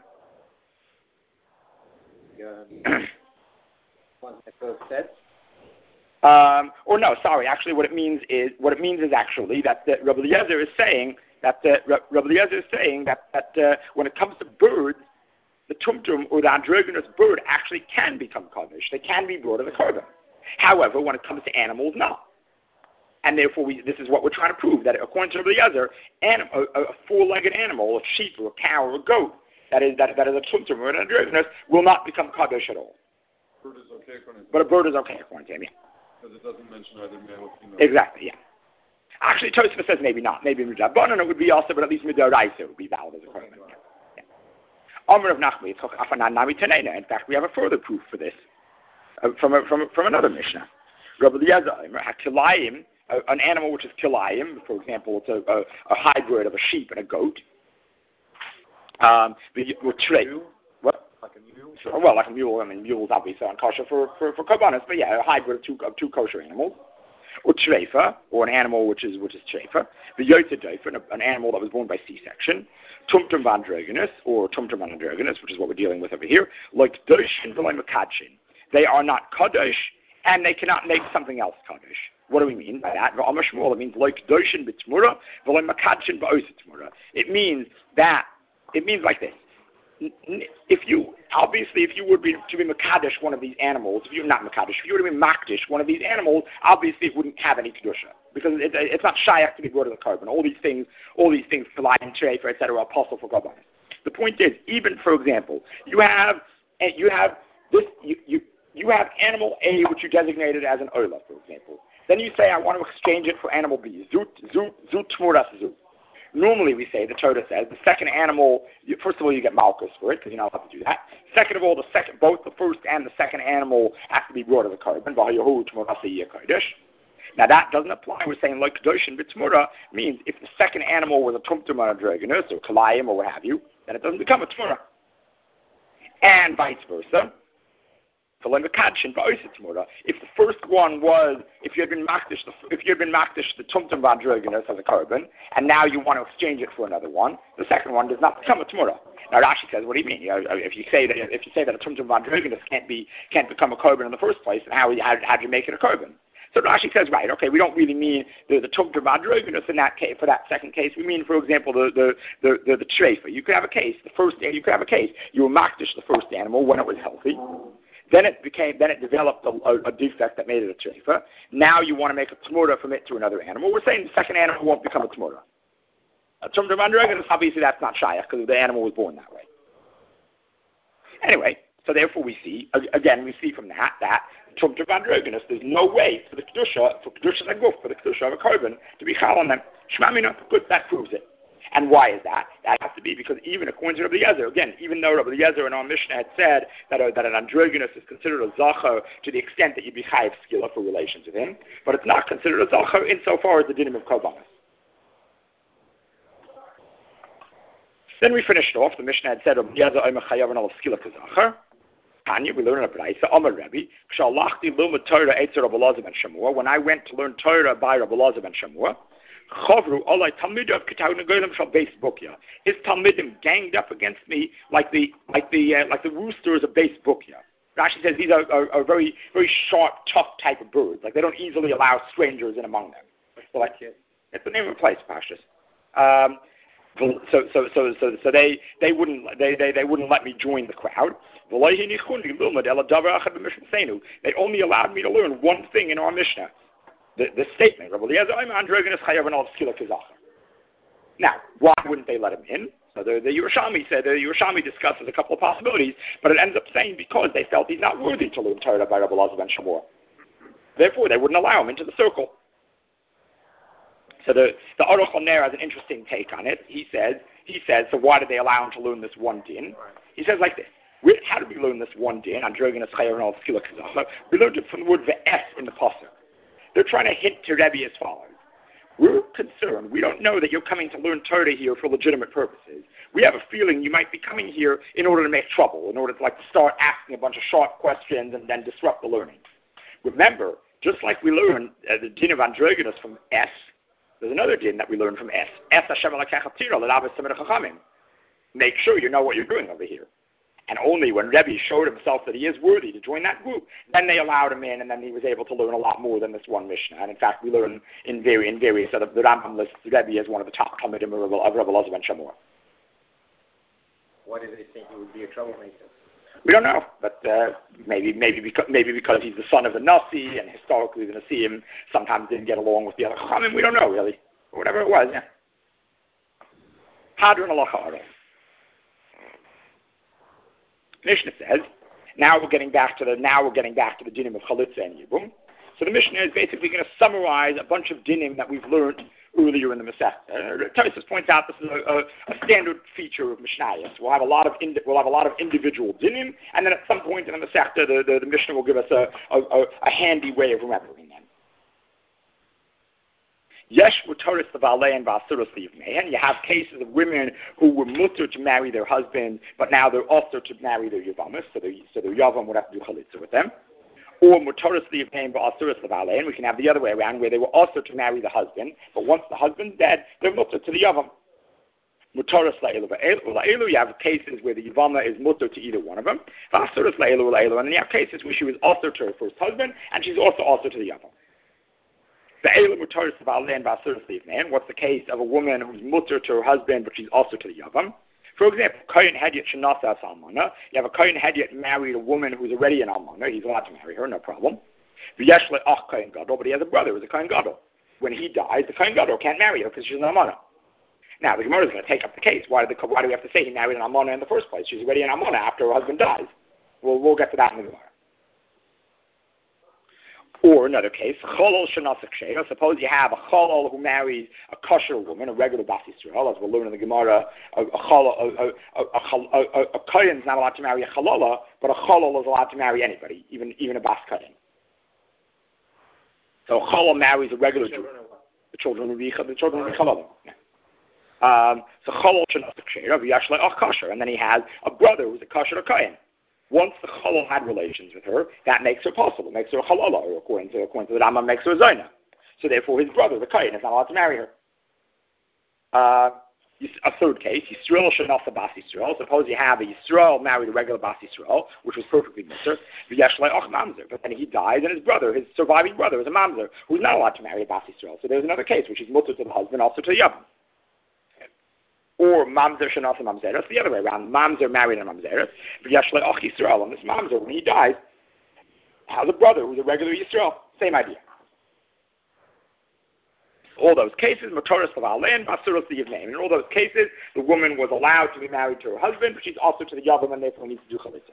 Um, or no, sorry. Actually, what it means is what it means is actually that the, Rabbi Eliezer is saying that the, Rabbi Eliezer is saying that that uh, when it comes to birds, the tumtum or the androgynous bird actually can become kaddish. They can be brought to the korban. However, when it comes to animals, no. And therefore, we, this is what we're trying to prove, that according to Rabbi Eliezer, anim, a, a four-legged animal, a sheep or a cow or a goat, that is that, that is a tumtum or an androgynous, will not become kaddish at all. Bird is okay according to But a bird is okay according to him, yeah. Because it doesn't mention either male or female. Exactly, yeah. Actually, Tosfos says maybe not. Maybe Midabanan it would be also, but at least Midaraisa would be valid as a korban. Yeah. Amr of Nachmi, in fact, we have a further proof for this uh, from, a, from, a, from another Mishnah. Rabbi Eliezer, Kilayim, an animal which is Kilayim, for example, it's a, a, a hybrid of a sheep and a goat. Um, with trade. What? Like a mule? Sure. Well, like a mule. I mean, mules obviously aren't kosher for, for, for korbanos, but yeah, a hybrid of two, of two kosher animals. Or treifa, or an animal which is which is treifa. The yotze doifer, an animal that was born by C-section. Tumtum vandroginus, or tumtum androginus, which is what we're dealing with over here. Like doshin v'loy mekadshin. They are not kadosh, and they cannot make something else kadosh. What do we mean by that? It means like doshin b'tzmura, v'loy mekadshin b'osetzmura. It means that, it means like this. If you, obviously, if you were be, to be Makadish one of these animals, if you're not Makadish, if you were to be Makdish one of these animals, obviously it wouldn't have any Kedusha. Because it, it, it's not shayak to be brought to the korban. All these things, all these things, Kalayim, Treifa, et cetera, are apostle for korban. The point is, even, for example, you have, you have this, you, you, you have animal A, which you designated as an Ola, for example. Then you say, I want to exchange it for animal B. Zut, zut, zut, tmuras, zut. Normally, we say, the Torah says, the second animal, you, first of all, you get malchus for it, because you're not allowed to do that. Second of all, the second, both the first and the second animal have to be brought to the korban. Now, that doesn't apply. We're saying, like, Kedosh and B'tzmura means if the second animal was a tumtum or a dragonus, or kalayim, or what have you, then it doesn't become a tzmura. And vice versa. If the first one was, if you had been makdish, if you had been makdish the tumtum v'androginus as a korban, and now you want to exchange it for another one, the second one does not become a tmura. Now Rashi says, what do you mean? You know, if you say that if you say that a tumtum v'androginus can't be can't become a korban in the first place, then how how how do you make it a korban? So Rashi says, right, okay, we don't really mean the, the tumtum v'androginus in that case, for that second case. We mean, for example, the the the the, the treifa. You could have a case, the first you could have a case. You were makdish the first animal when it was healthy. Then it became, then it developed a, a, a defect that made it a treifa. Now you want to make a tmura from it to another animal. We're saying the second animal won't become a tmura. A tumtum v'androginus, obviously that's not shayach because the animal was born that way. Anyway, so therefore we see, again, we see from that, that tumtum v'androginus, there's no way for the kedusha, for kedusha neguf, for the kedusha of a korban, to be chal on them. Shmamina, good, that proves it. And why is that? That has to be because even according to Rabbi Yezer, again, even though Rabbi Yezer in our Mishnah had said that, a, that an androgynous is considered a zachar to the extent that you'd be chayiv skila for relations with him, but it's not considered a zachar insofar as the dinim of korbanos. Then we finished off. The Mishnah had said Rabbi Yezer omer chayav and al skila kazachar. Tanya, we learn in a Braisa, Amar Rebbe, K'shalachti lilmud Torah etzer Rabbi Elazar ben Shamua. When I went to learn Torah by Rabbi Elazar ben Shamua, Chavru olai talmidav k'tau negolim shal beis bukya. His talmidim ganged up against me like the like the uh, like the roosters of beis bukya. Rashi says these are, are, are very very sharp, tough type of birds. Like they don't easily allow strangers in among them. So like it's the name of a place, Pashtus. Um, so so so so so they they wouldn't they, they, they wouldn't let me join the crowd. They only allowed me to learn one thing in our Mishnah. The, the statement, now, why wouldn't they let him in? So the, the Yerushalmi said, the Yerushalmi discusses a couple of possibilities, but it ends up saying because they felt he's not worthy to learn Torah by Rabbi Elazar ben Shamua. Therefore, they wouldn't allow him into the circle. So the the Aruch LaNer has an interesting take on it. He says, he says, so why did they allow him to learn this one din? He says like this. We, how did we learn this one din? We learned it from the word ve'es in the pasuk. They're trying to hint to Rebbe as follows. We're concerned. We don't know that you're coming to learn Torah here for legitimate purposes. We have a feeling you might be coming here in order to make trouble, in order to like start asking a bunch of sharp questions and then disrupt the learning. Remember, just like we learned uh, the din of androgynous from S, there's another din that we learn from S. S Hashem alakecha tira l'davis tamid chachamim. Make sure you know what you're doing over here. And only when Rebbe showed himself that he is worthy to join that group, then they allowed him in, and then he was able to learn a lot more than this one Mishnah. And in fact, we learn in, very, in various, so the, the Rambam lists Rebbe as one of the top Talmidim of Rabbi Elazar ben Shamua. Why did they think he would be a troublemaker? We don't know, but uh, maybe maybe because maybe because he's the son of the Nasi, and historically the Nasiim sometimes didn't get along with the other Chachamim. We don't know really, or whatever it was. Yeah. Hadron Alacha. Mishnah says, now we're getting back to the now we're getting back to the dinim of chalitza and yibum. So the Mishnah is basically going to summarize a bunch of dinim that we've learned earlier in the Masechta. Uh, Tosfos points out this is a, a, a standard feature of Mishnayos. We'll have a lot of indi- we'll have a lot of individual dinim, and then at some point in the Masechta, the, the, the Mishnah will give us a, a, a handy way of remembering them. Yesh muteris levalei and va'asuros livnei. You have cases of women who were mutter to marry their husband, but now they're also to marry their yavamis, so their so their yavam would have to do chalitza with them. Or muteris livnei va'asuros levalei, and we can have the other way around, where they were also to marry the husband, but once the husband's dead, they're mutter to the yavam. Muteris la'elu va'elu. You have cases where the yavama is mutter to either one of them. Va'asuros la'elu va'elu, and then you have cases where she was also to her first husband, and she's also also to the yavam. What's the case of a woman who's mutter to her husband, but she's also to the yavam? For example, Kohen Hedyot Shenasa Almana. You have a Kohen Hedyot married a woman who's already an Almana. He's allowed to marry her, no problem. V'yeshle ach Kohen Gadol, but he has a brother who's a Kohen Gadol. When he dies, the Kohen Gadol can't marry her because she's an Almana. Now, the Gemara is going to take up the case. Why, did the, why do we have to say he married an Almana in the first place? She's already an Almana after her husband dies. Well, we'll get to that in the Gemara. Or another case, cholol shenasak sheira. Suppose you have a cholol who marries a kosher woman, a regular bas Yisrael, as we'll learn in the Gemara. A, a, cholol, a, a, a, a, a kohen is not allowed to marry a chalola, but a cholol is allowed to marry anybody, even even a bas kohen. So a cholol marries a regular Jew. The children will be the children will be chalola. Um, so cholol shenasak sheira v'yashlei ach kosher, and then he has a brother who's a kosher kohen. Once the chalal had relations with her, that makes her possible, makes her a chalala, or according to, according to the Rambam, makes her a zayna. So therefore his brother, the Kohen, is not allowed to marry her. Uh, a third case, Yisrael Shanasa Bas Yisrael. Suppose you have a Yisrael married a regular Bas Yisrael, which was perfectly mutter, but then he dies, and his brother, his surviving brother, is a mamzer, who's not allowed to marry a Bas Yisrael. So there's another case, which is mutter to the husband, also to the yavam. Or mamzer Shanasa Mamzeres, the other way around, mamzer married a mamzeres, Yisrael, and this mamzer, when he dies, has a brother who's a regular Yisrael. Same idea. All those cases, Matoris Lavalen, Basuros the Yivnaim. In all those cases, the woman was allowed to be married to her husband, but she's also to the Yavam, and therefore needs to do Chalitza.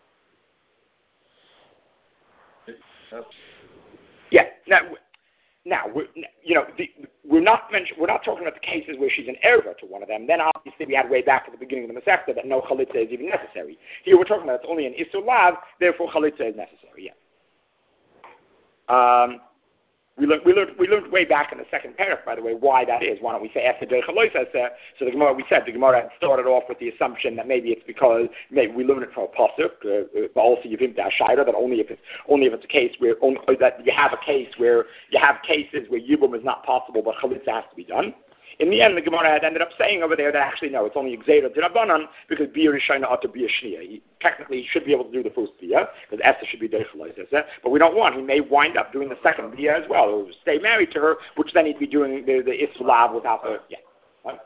Yeah. Now, now we're, you know, the, we're not mention, we're not talking about the cases where she's an erva to one of them. Then obviously we had way back at the beginning of the Masechta that no Chalitza is even necessary. Here we're talking about it's only an Isur Lav, therefore Chalitza is necessary. Yeah. Um. We learned, we, learned, we learned way back in the second paragraph, by the way, why that is. Why don't we say after Derech HaLoisa? So the Gemara, we said the Gemara had started off with the assumption that maybe it's because maybe we learn it from a pasuk, but also Yevim Da'ashayra, that only if it's only if it's a case where only, that you have a case where you have cases where Yibum is not possible, but Chalitza has to be done. In the end, the Gemara had ended up saying over there that actually no, it's only Gzeira D'Rabbanan because Biyah Rishayna ought to be a Shniya. He technically should be able to do the first Biyah because Esther should be Derech HaLoisa, but we don't want. He may wind up doing the second Biyah as well, or stay married to her, which then he'd be doing the, the Isur Lav without the yeah. Right?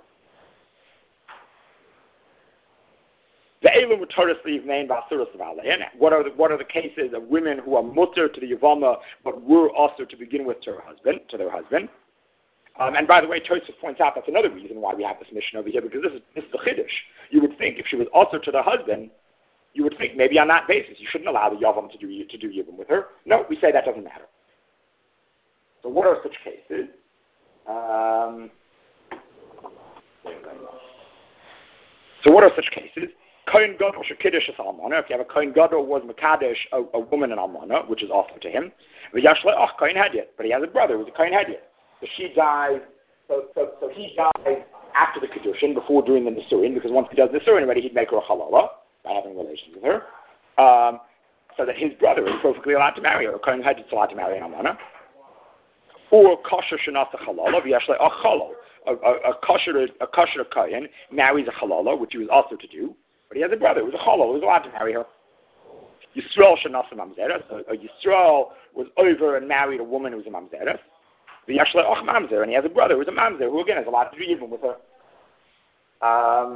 The Elu Mutaris Leivnein Basuras Valein. What are the what are the cases of women who are mutter to the Yavama but were also to begin with to her husband, to their husband? Um, and by the way, Tosfos points out that's another reason why we have this mission over here, because this is this is the chiddush. You would think if she was also to the husband, you would think maybe on that basis you shouldn't allow the yavam to do to do yibum with her. No, we say that doesn't matter. So what are such cases? Um, so what are such cases? Kohen Gadol shekiddush es almana. If you have a Kohen Gadol was mekadesh a, a woman in almana, which is also to him. V'yashle och Kohen Hedyot, but he has a brother who's a Kohen Hedyot. So she dies, so, so, so he dies after the Kedushin, before doing the Nisuin, because once he does Nisuin already, he'd make her a Halala by having relations with her. Um, so that his brother is perfectly allowed to marry her. Kohen Hedyot is allowed to marry an Amana. Or Kosher Shanasa Halala, V'yashle a Chalal. A kosher a kosher Kohen marries a Halala, which he was also to do, but he has a brother who's a Halal, who's allowed to marry her. Yisrael Shanasa Mamzeres. A Yisrael was over and married a woman who's a Mamzeres. The Yashle Och Mamzer, and he has a brother who's a Mamzer, who again is allowed to do even with her. Um,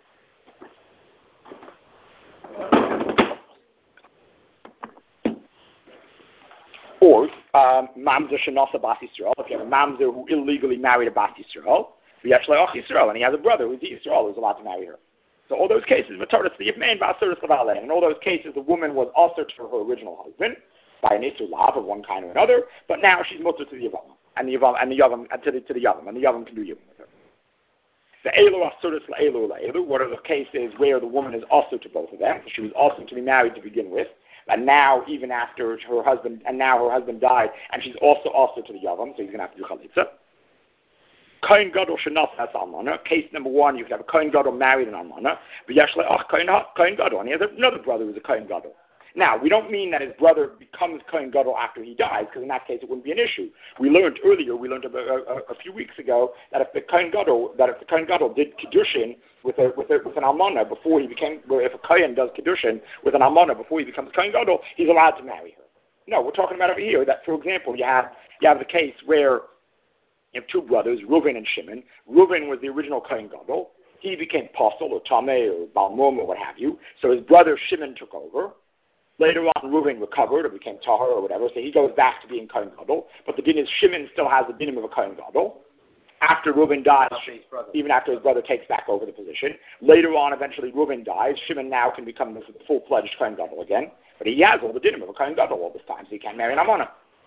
or um, Mamzer Shanasa Bas Yisrael. If you have a Mamzer who illegally married a Bas Yisrael, the Yashle Och Yisrael, and he has a brother who's Yisrael who's allowed to marry her. So all those cases, Matoris the Yivmein Basuras Lavalen, in all those cases, the woman was also to her original husband by an Isur Lav of one kind or another, but now she's mutter to the Yavam. And the Yavam, and the Yavam, and to the, to the Yavam, and the Yavam can do Yavam with her. The Elu Asuris LaElu LaElu, what are the cases where the woman is also to both of them? She was also to be married to begin with, and now even after her husband, and now her husband died, and she's also also to the Yavam, so he's going to have to do Chalitza. Kohen Gadol Shanaf has Almana. Case number one, you could have a Kohen Gadol married an Almana, but Yashle Ach Kohen Gadol, and he has another brother who's a Kohen Gadol. Now, we don't mean that his brother becomes Kohen Gadol after he dies, because in that case it wouldn't be an issue. We learned earlier, we learned a, a, a few weeks ago, that if the Kohen Gadol, that if the Kohen Gadol did Kiddushin with a, with a, with an Almana before he became, if a Kohen does Kiddushin with an Almana before he becomes Kohen Gadol, he's allowed to marry her. No, we're talking about over here that, for example, you have you have the case where you have two brothers, Reuven and Shimon. Reuven was the original Kohen Gadol. He became Apostle or Tameh or Balmum or what have you. So his brother Shimon took over. Later on, Reuven recovered or became Tahar or whatever, so he goes back to being Kohen Gadol. But the din is Shimon still has the din of a Kohen Gadol. After Reuven dies, even after his brother takes back over the position. Later on, eventually Reuven dies. Shimon now can become the full-fledged Kohen Gadol again. But he has all the din of a Kohen Gadol all this time, so he can't marry an Amana.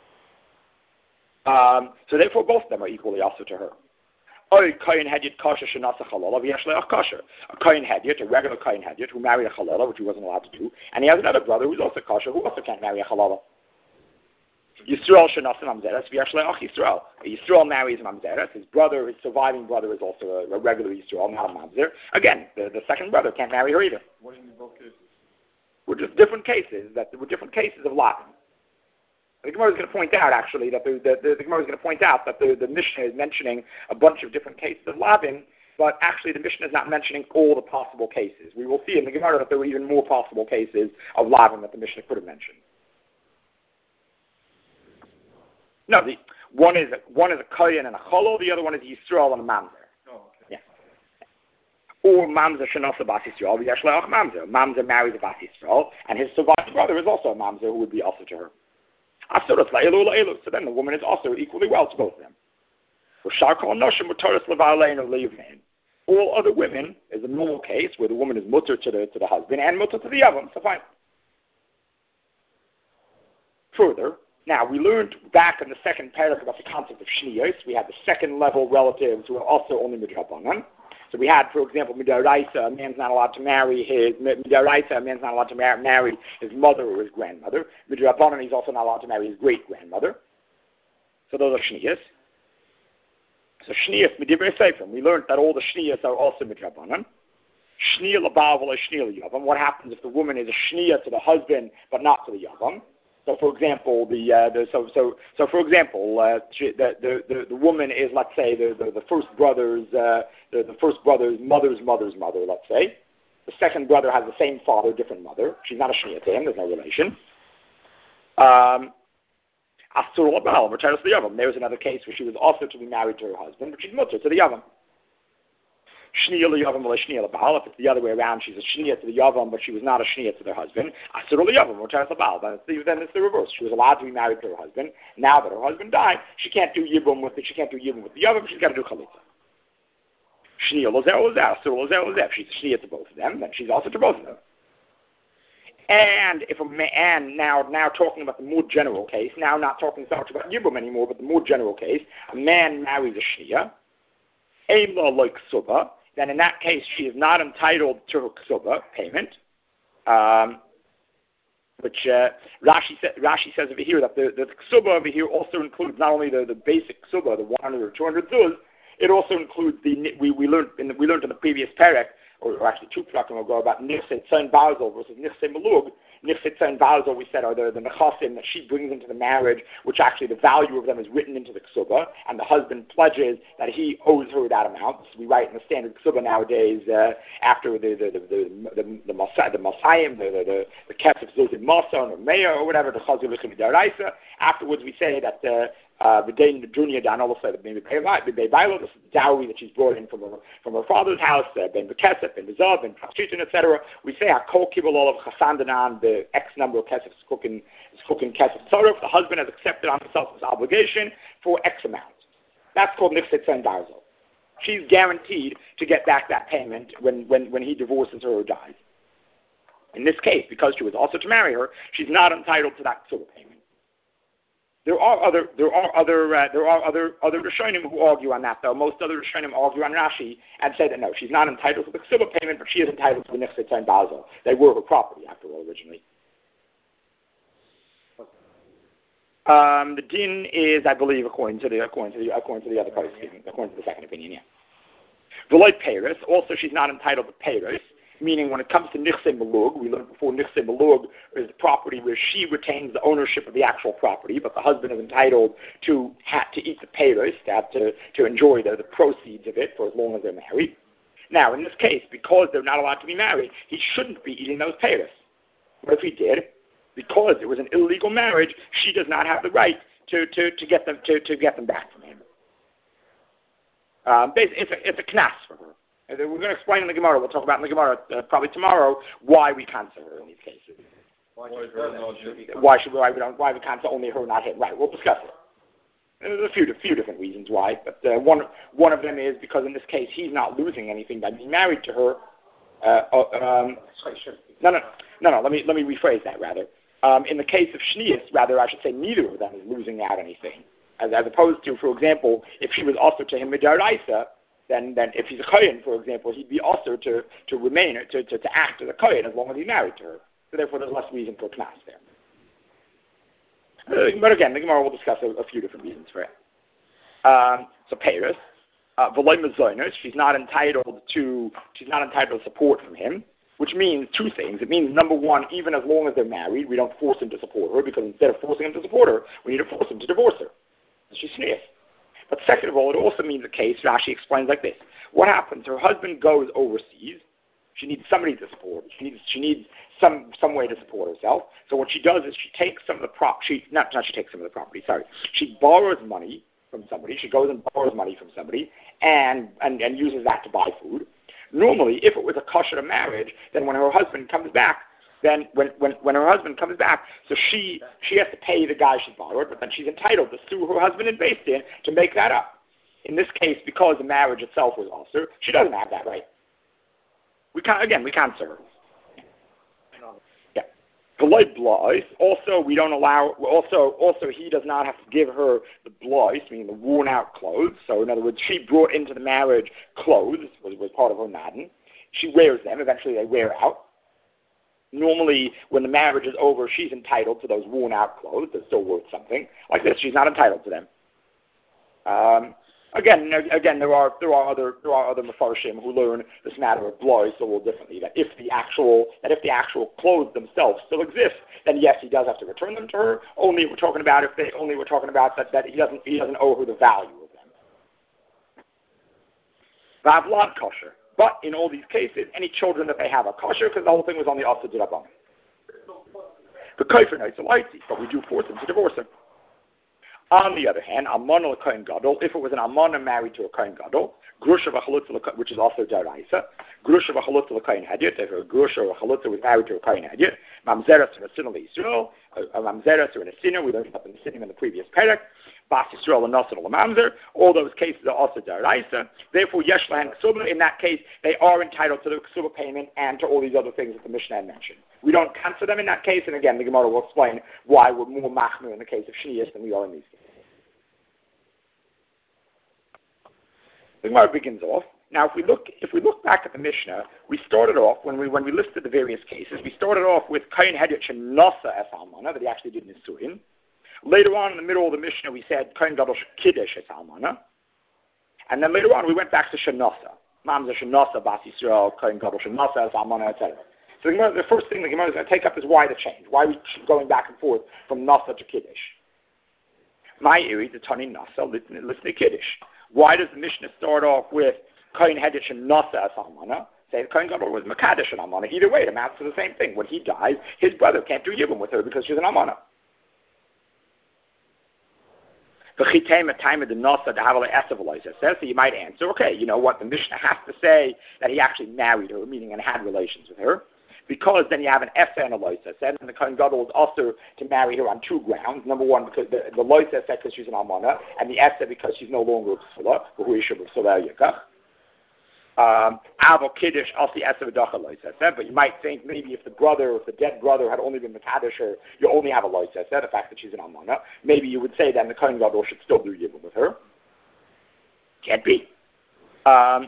Um, so therefore, both of them are equally also to her. Or Kohen Hedyot kosher shenasa chalala v'yashlech kosher. A Kohen Hedyot, a regular Kohen Hedyot, who married a chalala, which he wasn't allowed to do, and he has another brother who's also kosher, who also can't marry a chalala. Yisrael shenasa mamzeres v'yashlech Yisrael. Yisrael marries mamzeres. His brother, his surviving brother, is also a, a regular Yisrael, not a mamzer. Again, the, the second brother can't marry her either. What in both cases? were just different cases, that there were different cases of Lavin. The Gemara is going to point out, actually, that the, the, the, the Gemara is going to point out that the, the Mishnah is mentioning a bunch of different cases of Lavin, but actually the Mishnah is not mentioning all the possible cases. We will see in the Gemara that there were even more possible cases of Lavin that the Mishnah could have mentioned. No, the, one is a, one is a Kohen and a Cholo, the other one is Yisrael and a Mamzer. Oh, okay. Yeah. Or Mamzer Shenosa Bas Yisrael, Yashleach Mamzer. Mamzer marries a Bas Yisrael, and his surviving brother is also a Mamzer who would be also to her. So then the woman is also equally well to both of them. All other women is a normal case where the woman is mutter to the to the husband and mutter to the yavam. So fine. Further, now we learned back in the second paragraph about the concept of shniyos. We had the second level relatives who are also only midrabanan. So we had, for example, midaraisa, a man's not allowed to marry his midaraisa, a man's not allowed to mar- marry his mother or his grandmother. Midrabanan, he's also not allowed to marry his great grandmother. So those are shniyos. So shniyos midivrei seifrim. We learned that all the shniyos are also midrabanan. Shniya l'baal v'lo shniya l'yavam. What happens if the woman is a shniya to the husband but not to the yavam? So, for example, the, uh, the so so so for example, uh, the, the the the woman is, let's say, the the, the first brother's uh, the, the first brother's mother's mother's mother. Let's say the second brother has the same father, different mother. She's not a shniya to him. There's no relation. Um, Asur l'baal v'teres l'yavam. There's another case where she was also to be married to her husband, but she's mutter to the yavam. Shniya l'yavam or shniya l'baal. If it's the other way around, she's a shniya to the yavam, but she was not a shniya to their husband. Asur l'yavam or teres l'baal. Then it's then it's the reverse. She was allowed to be married to her husband. Now that her husband died, she can't do yibum with it. She can't do yibum with the yavam. She's got to do chalitza. Shniya l'zer l'zer. Asur l'zer l'zer. She's a shniya to both of them, then she's also to both of them. And if a man, and now now talking about the more general case, now not talking so much about yibum anymore, but the more general case, a man marries a shniya, ein la like suba. Then in that case, she is not entitled to her ksuba payment, um, which uh, Rashi, sa- Rashi says over here that the, the ksuba over here also includes not only the, the basic ksuba, the one hundred or two hundred zuz, it also includes the, we, we learned in the, we learned in the previous parak, or, or actually two parakim ago, about Nirse Tzon Barzel versus Nirse Melug. Nirse Tzon Barzel, we said, are the, the nechasim that she brings into the marriage, which actually the value of them is written into the ksuba, and the husband pledges that he owes her that amount. So we write in the standard ksuba nowadays, uh, after the the the the the the Masayim, the Masayim, the the the, the kesef zuz in Mason or Meya or whatever, the chazir l'chim daraisa. Afterwards, we say that uh, uh, the day the junior down all say that maybe Bebailo, this dowry that she's brought in from her from her father's house, uh, Ben Bekesef, Ben Bezav, Ben Praschitin, et cetera. We say Hakol Kibul of Chasandanan, the X number of kesef is cooking is cooking kesef tzaruf. The husband has accepted on himself his obligation for X amount. That's called Nifset Tzen Barzel. She's guaranteed to get back that payment when, when, when he divorces her or dies. In this case, because she was also to marry her, she's not entitled to that ksuba payment. There are other there are other uh, there are other other Rishonim who argue on that, though. Most other Rishonim argue on Rashi and say that no, she's not entitled to the ksuba payment, but she is entitled to the Nifset Tzen Barzel. They were her property after all originally. Um, the din is, I believe, according to the according to the according to the other party, according to the second opinion, yeah. V'loy Peiros, also she's not entitled to Peiros, meaning when it comes to Nichse Melug, we learned before Nichse Melug is the property where she retains the ownership of the actual property, but the husband is entitled to have to eat the Peiros, to have to, to enjoy the, the proceeds of it for as long as they're married. Now, in this case, because they're not allowed to be married, he shouldn't be eating those Peiros. What if he did? Because it was an illegal marriage, she does not have the right to, to, to get them to, to get them back from him. Um, it's a it's a knas for her. And we're going to explain in the Gemara. We'll talk about in the Gemara uh, probably tomorrow why we cancel her in these cases. Why should her not be? Why should why we don't why we cancel only her, not him? Right. We'll discuss it. There's a few a few different reasons why, but uh, one one of them is because in this case he's not losing anything by being married to her. Uh, um, no, no, no, no. Let me let me rephrase that rather. Um, in the case of Shnius, rather, I should say neither of them is losing out anything. As, as opposed to, for example, if she was also to him midaraisa, then then if he's a kohen, for example, he'd be also to, to remain, to, to, to act as a kohen as long as he's married to her. So therefore, there's less reason for knas there. Uh, but again, the Gemara will discuss a, a few different reasons for it. Um, so Peiros, uh, v'loy mezonos, she's not entitled to she's not entitled to support from him. which means two things. It means, number one, even as long as they're married, we don't force him to support her, because instead of forcing him to support her, we need to force him to divorce her. She's sneers. But second of all, it also means a case, Rashi explains like this. What happens? Her husband goes overseas. She needs somebody to support her. She needs, she needs some, some way to support herself. So what she does is she takes some of the prop, she, not, not she takes some of the property, sorry. She borrows money from somebody. She goes and borrows money from somebody and, and, and uses that to buy food. Normally, if it was a kosher marriage, then when her husband comes back, then when, when, when her husband comes back, so she she has to pay the guy she borrowed, but then she's entitled to sue her husband in Beis Din to make that up. In this case, because the marriage itself was also, she doesn't have that right. We can't, again, we can't sue her. Yeah. Also, we don't allow, also, also he does not have to give her the blois, meaning the worn out clothes. So in other words, she brought into the marriage clothes, was, was part of her madden. She wears them, eventually they wear out. Normally, when the marriage is over, she's entitled to those worn-out clothes. They're still worth something. Like this, she's not entitled to them. Um, again, again, there are there are other there are other mefarshim who learn this matter of blois a little differently. That if the actual that if the actual clothes themselves still exist, then yes, he does have to return them to her. Only we're talking about if they only we're talking about that, that he doesn't he doesn't owe her the value of them. Vavlad kosher. But in all these cases, any children that they have are kosher because the whole thing was on the Asa D'Rabbanan. The Kofer knows the lighty, but we do force him to divorce her. On the other hand, Almana l'Kohen Gadol, if it was an Almana married to a Kohen Gadol, Grusha v'Chalutza, which is also Daraisa, Grusha v'Chalutza l'Kohen Hadiyot, if a Grusha or a Chalutza was married to a Kohen Hadiyot, Mamzeres or a Sinner l'Yisrael, a Mamzeres or a Sinner, we learned about in the Sinner in the previous parak, Bas Yisrael and Nasr al-Mamzer, all those cases are also Daraisa. Therefore, Yesh Lahen Ksuba, in that case, they are entitled to the Ksuba payment and to all these other things that the Mishnah had mentioned. We don't cancel them in that case, and again, the Gemara will explain why we're more machmir in the case of Shniyas than we are in these cases. The Gemara begins off. Now, if we look, if we look back at the Mishnah, we started off when we when we listed the various cases. We started off with Kohen Hadiyot Shenasa es Almana, that he actually did Nisuin. Later on, in the middle of the Mishnah, we said Kohen Gadol Kiddush es Almana, and then later on, we went back to Shenasa, Mamzer Shenasa Bas Yisrael, Kohen Gadol Shenasa es Almana, et cetera. So the, Gemara, the first thing the Gemara is going to take up is why the change. Why are we going back and forth from Nasa to Kiddush? My iri, the Tani Nasa, listen to Kiddush. Why does the Mishnah start off with Kohen Hadiyot Shenasa es Almana? Say the Kohen Gadol was Mekadesh and Almana. Either way, it amounts to the same thing. When he dies, his brother can't do Yibum with her because she's an Almana. So you might answer, okay, you know what, the Mishnah has to say that he actually married her, meaning and had relations with her, because then you have an Essa and a Loisa said, and the Kohen Gadol is also to marry her on two grounds. Number one, because the, the Loisa said because she's an Almana, and the Essa because she's no longer a Psula, who is a Psula Yikach. Um, Kiddush also the Essa v'dacha Loisa said, but you might think maybe if the brother, if the dead brother had only been Mekadesh, or you only have a Loisa said, the fact that she's an Almana, maybe you would say then the Kohen Gadol should still do Yibum with her. Can't be. Um,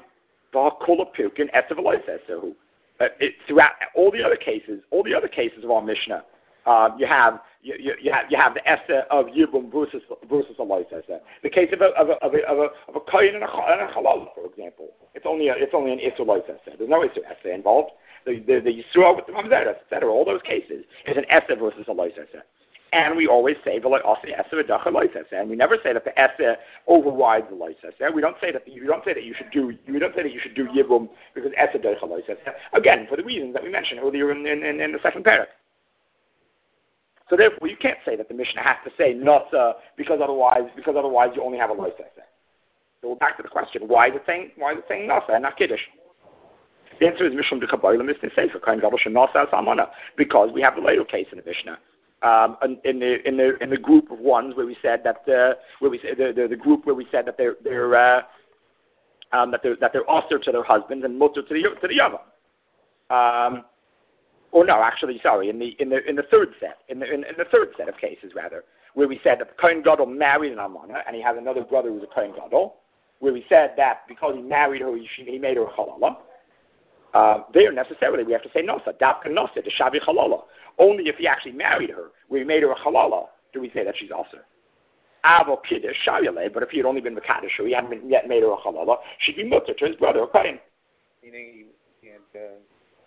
Uh, it, throughout all the other cases, all the other cases of our Mishnah, uh, you have you, you, you have you have the Essa of Yibum versus versus a Lois Essa. The case of a of a of a of a, of a Kohen and a, and a Halal, for example, it's only a, it's only an Issa Lois Essa. There's no Issa Essa involved. The the, the Yisroel with the Mamzeres, et cetera. All those cases is an Essa versus a Lois Essa. And we always say the Essa v'dacha Lois Essa, and we never say that the Essa overrides the Lois Essa. We don't say that the, you don't say that you should do you don't say that you should do Yibum because Essa v'dacha Lois Essa. Again, for the reasons that we mentioned earlier in in, in, in the second parak. So therefore, you can't say that the Mishnah has to say Nasa because otherwise because otherwise you only have a Lois Essa. So we're back to the question: Why is it saying why is it saying Nasa and not Kiddush? The answer is Mishum de Kabbalah Mishnah Sefer Kohen Gadol Shenasa as Almana, because we have the later case in the Mishnah. Um, in the in the in the group of ones where we said that the where we the, the the group where we said that they're they're uh, um, that they're that they're usher to their husbands and mutter to the to the other. Um, or no, actually, sorry, in the in the in the third set in the in, in the third set of cases rather, where we said that the Kohen Gadol married an Almana and he has another brother who's a Kohen Gadol, where we said that because he married her, he, he made her a Halala. Uh, there necessarily we have to say Nasa, Dafka Nasa, the Shavi Halala. Only if he actually married her, where he made her a halala, do we say that she's also. Avo Kiddush, Shavile, but if he had only been Mekadesh, he hadn't been, yet made her a halala, she'd be mutter to his brother, okay? Meaning he can't, uh,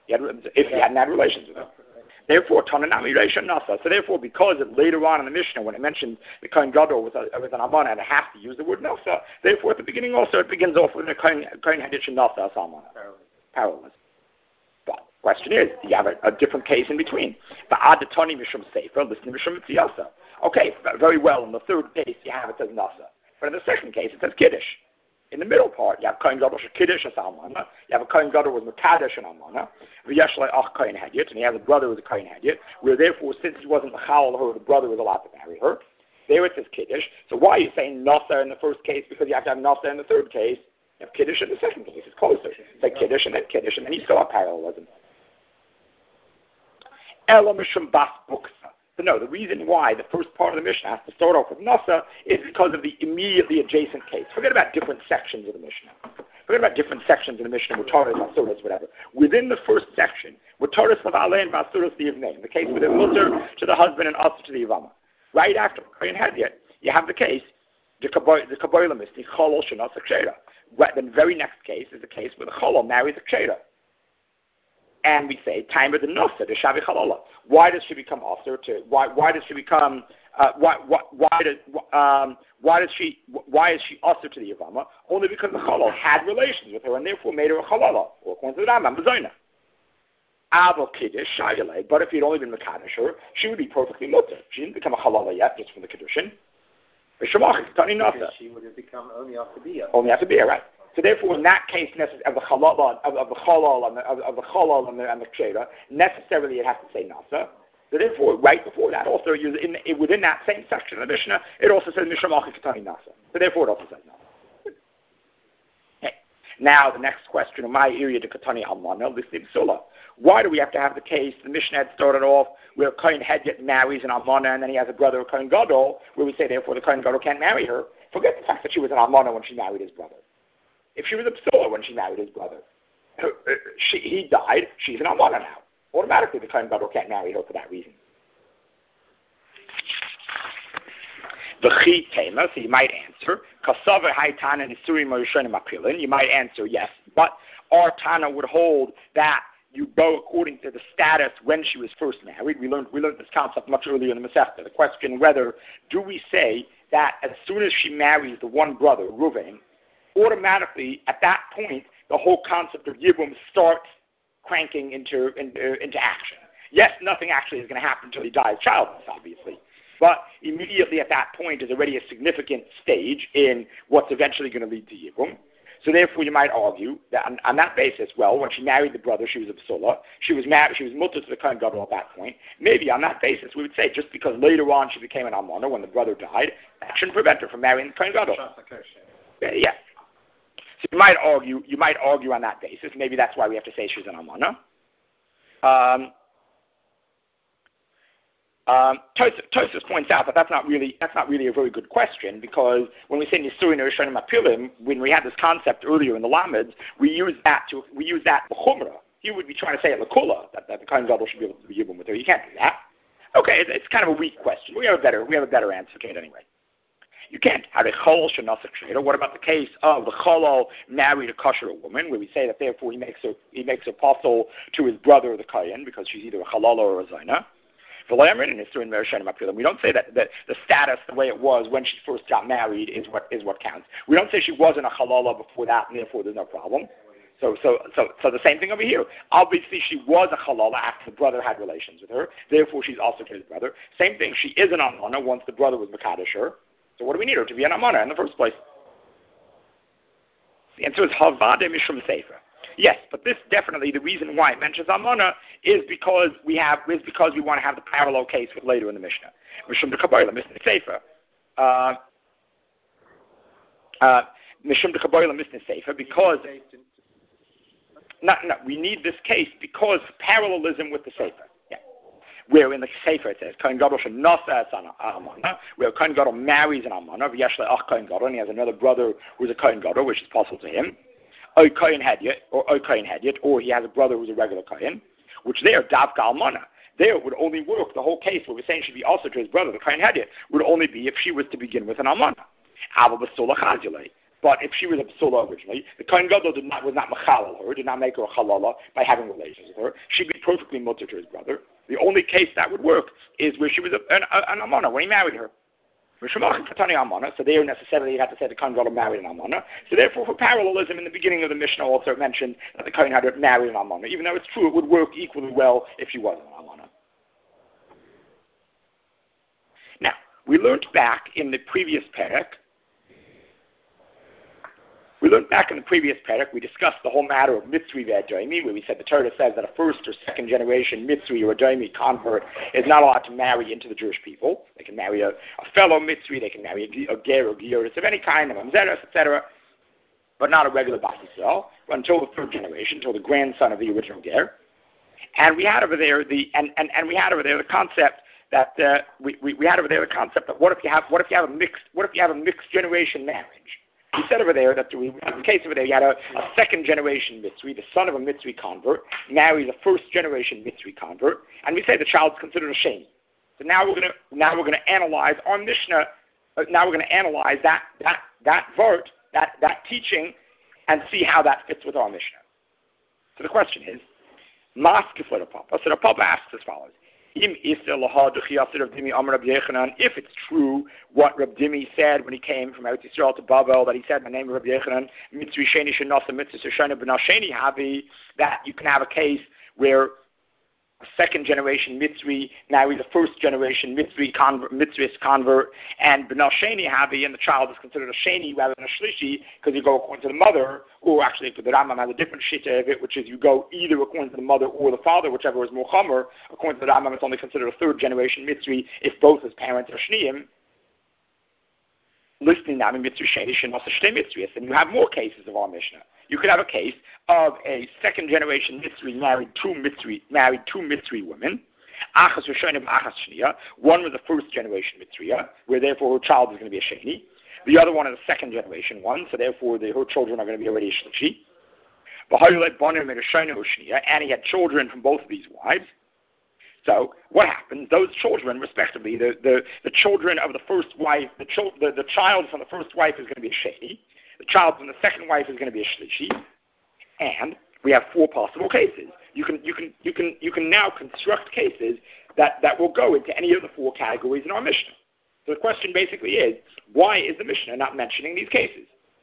He had, if he hadn't had relations with her. Therefore, Tananami Reisha Nasa. So therefore, because it, later on in the Mishnah, when it mentioned the Kohen Gadol with, a, with an Amana, and it has to use the word Nasa, therefore at the beginning also it begins off with a Kohen Haditch Nasa as Amana. Parallel. But the question is, do you have a, a different case in between? The Adatani Mishum Sefer, listen to Mishum Tziyasa. Okay, very well. In the third case, you have it says Nasa. But in the second case, it says Kiddush. In the middle part, you have Kohen Gadol Kiddush as Almana. You have a Kohen Gadol with Mekadesh and Almana. V'yeshlei Ach Kohen Hadiyot, and he has a brother with a Kohen Hadiyot. Where therefore, since he wasn't Mechal her, the brother was allowed to marry her. There it says Kiddush. So why are you saying Nasa in the first case? Because you have to have Nasa in the third case. You have Kiddush in the second case. It's closer. It's like Kiddush and then Kiddush, and then you still have parallelism. Ela Mishum Bas Buksa. So no, the reason why the first part of the Mishnah has to start off with Nasa is because of the immediately adjacent case. Forget about different sections of the Mishnah. Forget about different sections of the Mishnah, Mutaris, Asuras, whatever. Within the first section, Mutaris of Alein, Asuras, the Yivnein, the case with the Mutter to the husband and Asur to the Yivama. Right after Kohen Hadiyot, you have the case, the Kabbalah Misti, Cholol Shanat Akshera. The very next case is the case where the Cholol marries a Kshera. And we say, time of the Nasa, the Shavi Chalola. Why does she become Asur to, why, why does she become, uh, why, why, why, does, um, why does she, why is she Asur to the Yavama? Only because the Chalal had relations with her and therefore made her a Chalala, or according to the Rambam, Bazoina. Aval Kiddush, Shayale, but if he had only been Mekadesh her, she would be perfectly mutter. She didn't become a Chalala yet, just from the Kiddushin. Because she would have become only after Bia. Only after Bia, right. So therefore, in that case, of the Chalal, of, of the Chalal and the, of, of the Chalal and the, and the Kshera, necessarily it has to say Nasa. So therefore, right before that, also in, in, within that same section of the Mishnah, it also says Mishamach Ketani Nasa. So therefore, it also says Nasa. Okay. Now, the next question of my area to Ketani Almana, Lisib Sula. Why do we have to have the case? The Mishnah had started off where Kohen Hadiyot marries an Almana, and then he has a brother, Kohen Gadol, where we say therefore the Kohen Gadol can't marry her. Forget the fact that she was an Almana when she married his brother. If she was a psula when she married his brother, her, her, she, he died, she's an almana now. Automatically, the Kohen Gadol can't marry her for that reason. The chi tema, so you might answer, kasaver haitana nisuri moyushanim apilin. You might answer yes, but our Tana would hold that you go according to the status when she was first married. We learned we learned this concept much earlier in the Masechta. The question whether do we say that as soon as she marries the one brother, Ruvain, automatically, at that point, the whole concept of Yibum starts cranking into, into, into action. Yes, nothing actually is going to happen until he dies childless, obviously. But immediately at that point is already a significant stage in what's eventually going to lead to Yibum. So therefore, you might argue that on, on that basis, well, when she married the brother, she was a psula. She was married, she was mutter to the Kohen Gadol at that point. Maybe on that basis, we would say just because later on she became an almana when the brother died, that shouldn't prevent her from marrying the Kohen Gadol. Yeah. So you might argue, you might argue on that basis. Maybe that's why we have to say she's an almana. Um, um, Tosfos points out that that's not really that's not really a very good question, because when we say Nisurin or Rishonim Apilim, when we had this concept earlier in the Lamed, we use that to we use that B'chumra. He would be trying to say at Lakula that, that the Kohen Gadol should be able to be Yibum with her. You can't do that. Okay, it's, it's kind of a weak question. We have a better we have a better answer to it anyway. You can't have a cholol shenasach sheda. What about the case of the cholol married a kosher woman, where we say that therefore he makes her he makes her apostle to his brother the kohen because she's either a halala or a zayna. We don't say that, that the status, the way it was when she first got married, is what is what counts. We don't say she wasn't a halala before that, and therefore there's no problem. So, so, so, so the same thing over here. Obviously, she was a halala after the brother had relations with her. Therefore, she's also to his brother. Same thing. She is an almana once the brother was mekadesh her. So what do we need her to be an amana in the first place? The answer is havade mishum sefer. Yes, but this definitely the reason why it mentions amana is because we have is because we want to have the parallel case with later in the Mishnah. Mishum de kaboila misne sefer. Uh, uh, Mishum de kaboila misne sefer because no, no, we need this case because parallelism with the sefer. Where in the Sefer it says, Kohen Gadol should nasa as an almana, where Kohen Gadol marries an almana, v'yashle ach Kohen Gadol, and he has another brother who's a Kohen Gadol, which is possible to him, or Kohen Hadiyot, or or Kohen Hadiyot, or he has a brother who's a regular Kohen, which there, davka almana, there it would only work, the whole case where we're saying should be also to his brother, the Kohen Hadiyot, would only be if she was to begin with an almana. Aval b'sola chazilei. But if she was a psula originally, the Kohen Gadol did not, was not mechalal her, did not make her a halala by having relations with her. She'd be perfectly mutter to his brother. The only case that would work is where she was a, an, an almana, when he married her. So there necessarily you have to say the Kohen Gadol married an almana. So therefore, for parallelism, in the beginning of the Mishnah also mentioned that the Kohen had married an almana. Even though it's true, it would work equally well if she wasn't an almana. Now, we learned back in the previous parak, We learned back in the previous parak, we discussed the whole matter of Mitzri ve'Adomi, where we said the Torah says that a first or second generation Mitzri or Adomi convert is not allowed to marry into the Jewish people. They can marry a, a fellow Mitzri, they can marry a, a ger or gioris of any kind, a mamzeres, et cetera, but not a regular Bas Yisrael until the third generation, until the grandson of the original ger. And we had over there the and, and, and we had over there the concept that uh, we, we, we had over there the concept that what if you have what if you have a mixed what if you have a mixed generation marriage? We said over there that we, in the case over there, you had a, a second generation Mitzri, the son of a Mitzri convert, marries a first generation Mitzri convert, and we say the child's considered a sheni. So now we're going to now we're going to analyze our Mishnah. Uh, now we're going to analyze that that that vert, that that teaching, and see how that fits with our Mishnah. So the question is, Mas Kifler Papa. So the Papa asks as follows. If it's true what Reb Dimi said when he came from Eretz Yisrael to Babel, that he said, my name is Reb Yechanan, Mitzri Sheni Shenasa Mitzri Sheni B'na Sheni Havi, that you can have a case where a second generation Mitzri marries a first generation Mitzri convert, Mitzris convert, and B'na Sheni Havi, and the child is considered a Sheni rather than a Shlishi, because you go according to the mother, or actually the Rambam has a different shita of it, which is you go either according to the mother or the father, whichever is more chomer. According to the Rambam, it's only considered a third generation Mitzri if both his parents are Shneim. Listening now in Mitzri Sheni, Shenasa Shtei Mitzrius, and you have more cases of our Mishnah. You could have a case of a second generation Mitzri married two Mitzri, married two Mitzri women. Achas Rishonim, Achas Shniya. One was a first generation Mitzriya, where therefore her child is going to be a Sheni. The other one is a second generation one, so therefore the, her children are going to be already a Shlishi. And he had children from both of these wives. So what happens? Those children, respectively, the, the, the children of the first wife, the, cho- the, the child from the first wife is going to be a Sheni. The child from the second wife is going to be a Shlishi. And we have four possible cases. You can you can you can you can now construct cases that, that will go into any of the four categories in our Mishnah. So the question basically is, why is the Mishnah not mentioning these cases?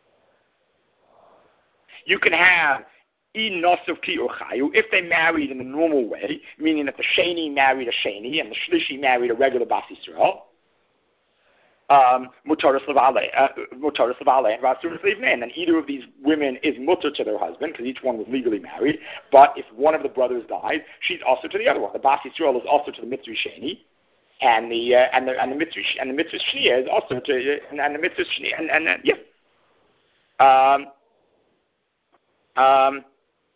You can have Inosov Ki or Chayu, if they married in the normal way, meaning that the Sheni married a Sheni and the Shlishi married a regular Bas Yisrael. Um, Mutaris Levale and Rasuris Levnein. And either of these women is mutter to their husband, because each one was legally married. But if one of the brothers dies, she's also to the other one. The Bas Yisrael is also to the Mitzri Sheni, and the uh, and the and the Mitzri and the Mitzri Shnia is also to uh, and, and the Mitzri Shnia and, and uh, yeah. Um, um,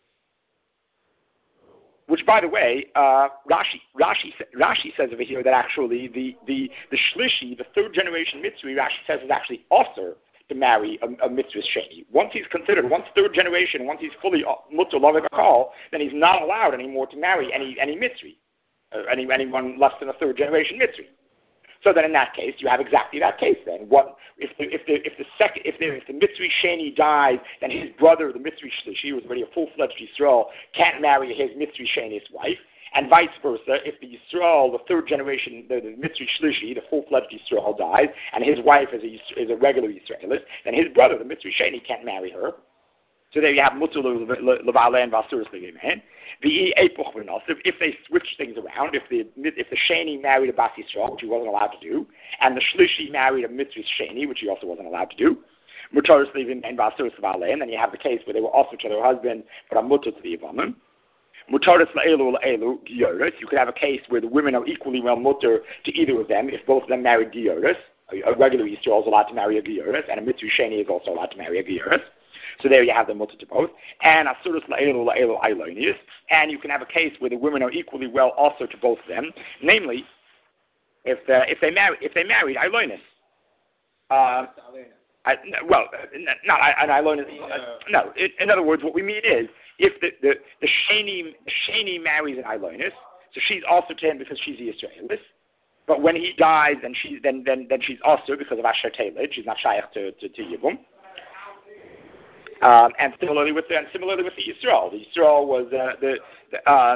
Which, by the way, uh, Rashi, Rashi, Rashi says over here that actually the, the, the Shlishi, the third generation Mitzri, Rashi says is actually also to marry a, a Mitzvah Sheni. Once he's considered, once third generation, once he's fully Mutter Lavik Akal, then he's not allowed anymore to marry any any Mitzri, uh, any anyone less than a third generation Mitzri. So then, in that case, you have exactly that case. Then, what if the if the if the second if the if the Mitzri Sheni dies, then his brother, the Mitzri Shlishi, who was already a full-fledged Yisrael, can't marry his Mitzri Sheni's wife, and vice versa. If the Yisrael, the third generation, the, the Mitzri Shlishi, the full-fledged Yisrael, dies, and his wife is a is a regular Yisraelis, then his brother, the Mitzri Sheni, can't marry her. So there you have Mutzul Levale and Vasuris Levimen. The Epoch V'Nosif, if they switch things around, if the if the Sheni married a Bas Yisrael, which he wasn't allowed to do, and the Shlishi married a Mitzvah Sheni, which he also wasn't allowed to do, Mutaris Levimen and Vasuris Levale, and then you have the case where they were also to their husband, but are Mutter to the Yavamim. Mutaris La'elu La'elu Gioris, you could have a case where the women are equally well Mutter to either of them, if both of them married Gioris. A regular Yisrael is allowed to marry a Gioris, and a Mitzvah Sheni is also allowed to marry a Gioris. So there you have the mutter to both. And asuras la'elu la'elu ailonius. And you can have a case where the women are equally well also to both of them. Namely, if uh, if they marry if they married ailonis. Uh, I, well, not an ailonis. Uh, no. In, in other words, what we mean is if the the, the sheni the sheni marries an ailonis, so she's also to him because she's a Yisraelis. But when he dies, then she's then then then she's also because of asher teled. She's not shaykh to to, to Yibum. Um, and similarly with the, and similarly with the Yisrael. The Yisrael was uh, the the uh,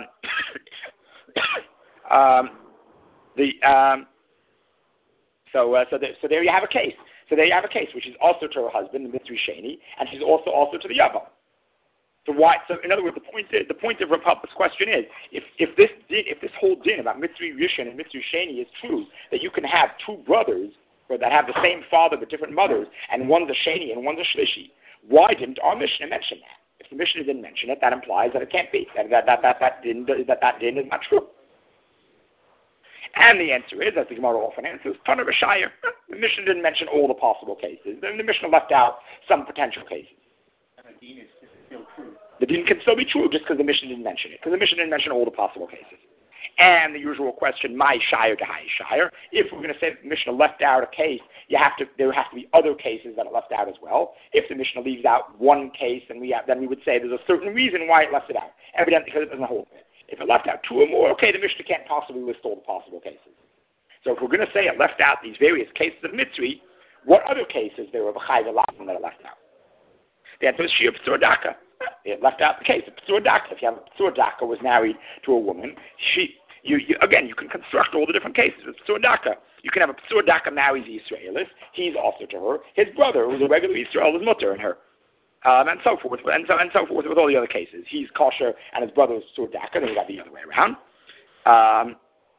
um, the um, so uh, so, the, so there you have a case. So there you have a case, which is also to her husband, the Mitzri Sheni, and she's also also to the Yavam. So why? So in other words, the point is, the point of Rapap's question is, if if this din, if this whole din about Mitzri Rishon and Mitzri Sheni is true, that you can have two brothers or that have the same father but different mothers, and one's a Sheni and one's a Shlishi, why didn't our Mishnah mention that? If the Mishnah didn't mention it, that implies that it can't be that that that that that din that that din is not true. And the answer is, as the Gemara often answers, Tana B'Shayir. The Mishnah didn't mention all the possible cases. The, the Mishnah left out some potential cases. And the din is still true. The din can still be true just because the Mishnah didn't mention it. Because the Mishnah didn't mention all the possible cases. And the usual question, my Shire to high Shire. If we're going to say that the Mishnah left out a case, you have to. There have to be other cases that are left out as well. If the Mishnah leaves out one case, then we have, then we would say there's a certain reason why it left it out. Evidently, because it doesn't hold it. If it left out two or more, okay, the Mishnah can't possibly list all the possible cases. So if we're going to say it left out these various cases of Mitzri, what other cases there were of Chayv Elavan that it left out? The answer is Shir P'tzur Daka. It left out the case of P'tzur Daka. If you have a P'tzur Daka was married to a woman, she, you, you, again, you can construct all the different cases with P'tzur Daka. You can have a P'tzur Daka marries the Israelis. He's also to her. His brother, who's a regular Israel, is mutter in her. Um, and so forth, and so, and so forth with all the other cases. He's kosher, and his brother is P'tzur Daka, then you got the other way around. Um,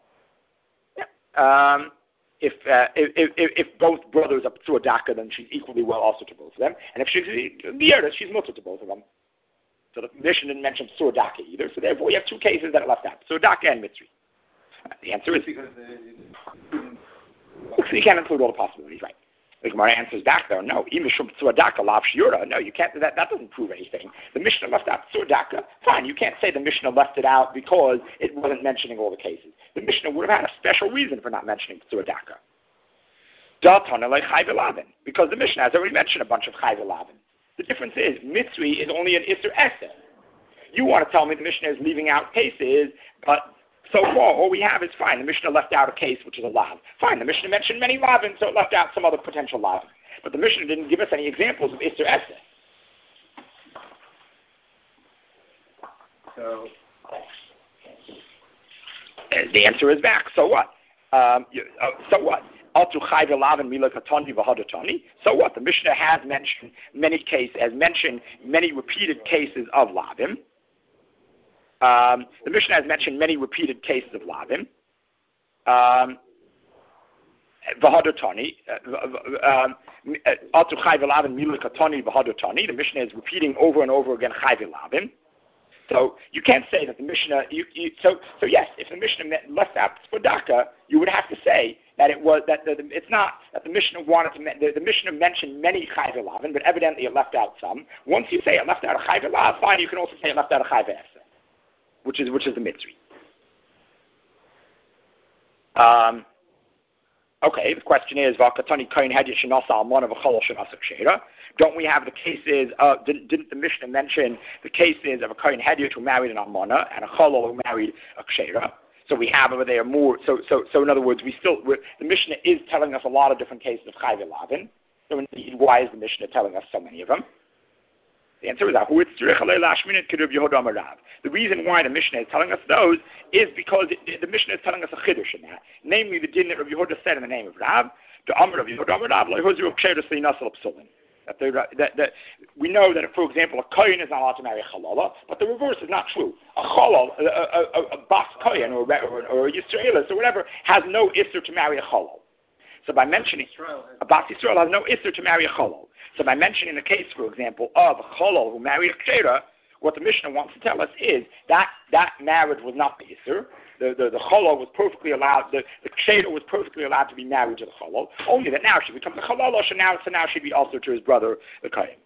yeah. um, if, uh, if, if if both brothers are P'tzur Daka, then she's equally well also to both of them. And if she's the other, she's mutter to both of them. So the Mishnah didn't mention P'tzur Daka either, so therefore you have two cases that are left out, P'tzur Daka and Mitzri. The answer is because you can't include all the possibilities, right? The Gemara answers back though, no, no, you can't. That that doesn't prove anything. The Mishnah left out P'tzur Daka. Fine, you can't say the Mishnah left it out because it wasn't mentioning all the cases. The Mishnah would have had a special reason for not mentioning P'tzur Daka. Because the Mishnah has already mentioned a bunch of Chayv Elavan. The difference is Mitzri is only an Isser Esser. You want to tell me the Mishnah is leaving out cases, but so far, all we have is fine. The Mishnah left out a case, which is a lav. Fine, the Mishnah mentioned many lavin, so it left out some other potential lavin. But the Mishnah didn't give us any examples of Isser Esser. So, the answer is back. So what? Um, you, uh, so what? So what? The Mishnah has mentioned many cases, has mentioned many repeated cases of lavim. Um, the Mishnah has mentioned many repeated cases of lavim. Um, V'hadotani, Atu chayv lavim milikatani v'hadotani. The Mishnah is repeating over and over again chayv lavim. So you can't say that the Mishnah. You, you, so so yes, if the Mishnah left out P'tzur Daka, you would have to say that it was that the, the, it's not that the Mishnah wanted to. The, the Mishnah mentioned many chayv lavim, but evidently it left out some. Once you say it left out a chayv lav, fine. You can also say it left out a chayv esser, which is which is the Mitzri. Um, okay, the question is, don't we have the cases, uh, didn't, didn't the Mishnah mention the cases of a Kohen Hedyot who married an Almana and a Cholol who married a Kshera? So we have over there more, so so so in other words, we still, the Mishnah is telling us a lot of different cases of Chayv Elavan. So indeed, why is the Mishnah telling us so many of them? The answer is that the reason why the Mishnah is telling us those is because it, the Mishnah is telling us a chiddush in that, namely the din that Rabbi Yehuda said in the name of Rav, to Amar Rabbi Yehuda Amar Rav, that, that, that we know that, for example, a kohen is not allowed to marry a chalala, but the reverse is not true. A chalal, a, a, a, a bas kohen or, or, or a Yisraelis or whatever has no isser to marry a chalal. So by mentioning a bas Yisrael has no isser to marry a chalal. So by mentioning the case, for example, of a cholol who married a kshera, what the Mishnah wants to tell us is that that marriage was not the isser. The the, the cholol was perfectly allowed. The the kshera was perfectly allowed to be married to the cholol. Only that now she becomes a cholol, so now so now she'd be also to his brother the kohen.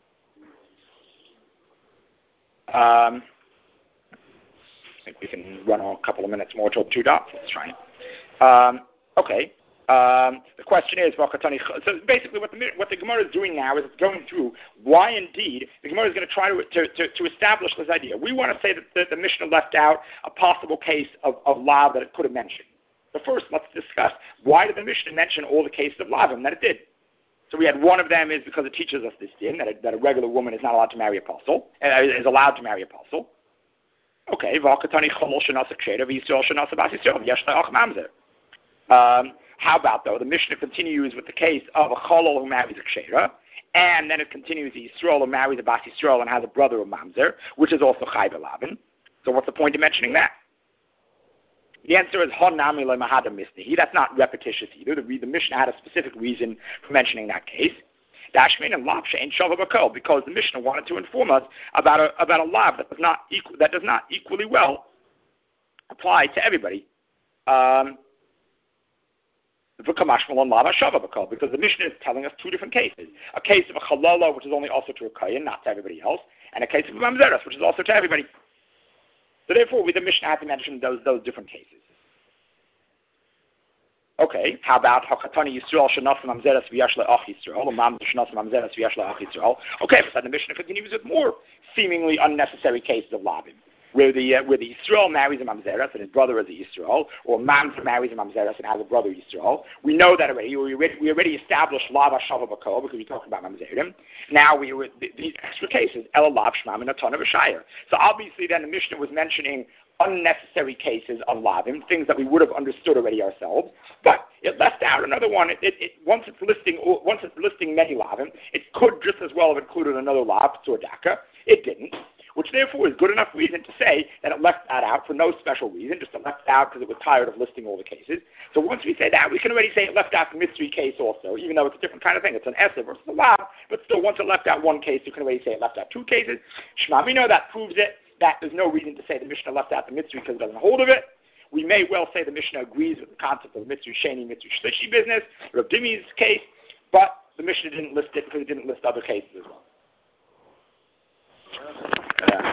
Um, I think we can run on a couple of minutes more till two dots. Let's try it. Um, okay. Um, the question is, so basically what the, what the Gemara is doing now is it's going through why indeed the Gemara is going to try to, to, to, to establish this idea. We want to say that the, the Mishnah left out a possible case of, of lav that it could have mentioned. But first, let's discuss why did the Mishnah mention all the cases of lavim that it did. So we had one of them is because it teaches us this din, that a, that a regular woman is not allowed to marry a apostle, uh, is allowed to marry a apostle. Okay, um, how about, though, the Mishnah continues with the case of a cholol who marries a kshera, and then it continues the Yisrael who marries a Bas Yisrael and has a brother of Mamzer, which is also Chai B'Lavin. So what's the point of mentioning that? The answer is Honami le Mahada Misnihi. That's not repetitious either. The, the Mishnah had a specific reason for mentioning that case. Dashmin and Lav Shein Shava Bakol, because the Mishnah wanted to inform us about a about a lav that does not equal, that does not equally well apply to everybody. Um, because the Mishnah is telling us two different cases. A case of a chalala, which is only also to a kayin, not to everybody else, and a case of a mamzeres, which is also to everybody. So therefore, we, the Mishnah had to mention those those different cases. Okay, how about Hakatani Yisrael Shanaf Mamzeres V'Yashla Ach Yisrael, or Mam Shanaf Mamzeres V'Yashla Ach Yisrael? Okay, but then the Mishnah continues with more seemingly unnecessary cases of Lavim, where the uh, where the Yisrael marries a Mamzeres and his brother is a Yisrael, or Mamzer marries a Mamzeres and has a brother Yisrael. We know that already. We already, we already established Lava Shava Bakol because we talked about Mamzerim. Now we were these extra cases, Ela Lav Shmam and a ton of a Shire. So obviously, then the Mishnah was mentioning unnecessary cases of lavim, things that we would have understood already ourselves, but it left out another one. It, it, it, once it's listing, once it's listing many lavim, it could just as well have included another lav, tzordaka. It didn't, which therefore is good enough reason to say that it left that out for no special reason, just it left it out because it was tired of listing all the cases. So once we say that, we can already say it left out the mystery case also, even though it's a different kind of thing. It's an Esther versus a lav, but still, once it left out one case, you can already say it left out two cases. Shema, we know that proves it. That there's no reason to say the Mishnah left out the mitzvah because it doesn't hold of it. We may well say the Mishnah agrees with the concept of mitzvah sheni, mitzvah shlishi business, Rav Dimi's case, but the Mishnah didn't list it because it didn't list other cases as well. Yeah.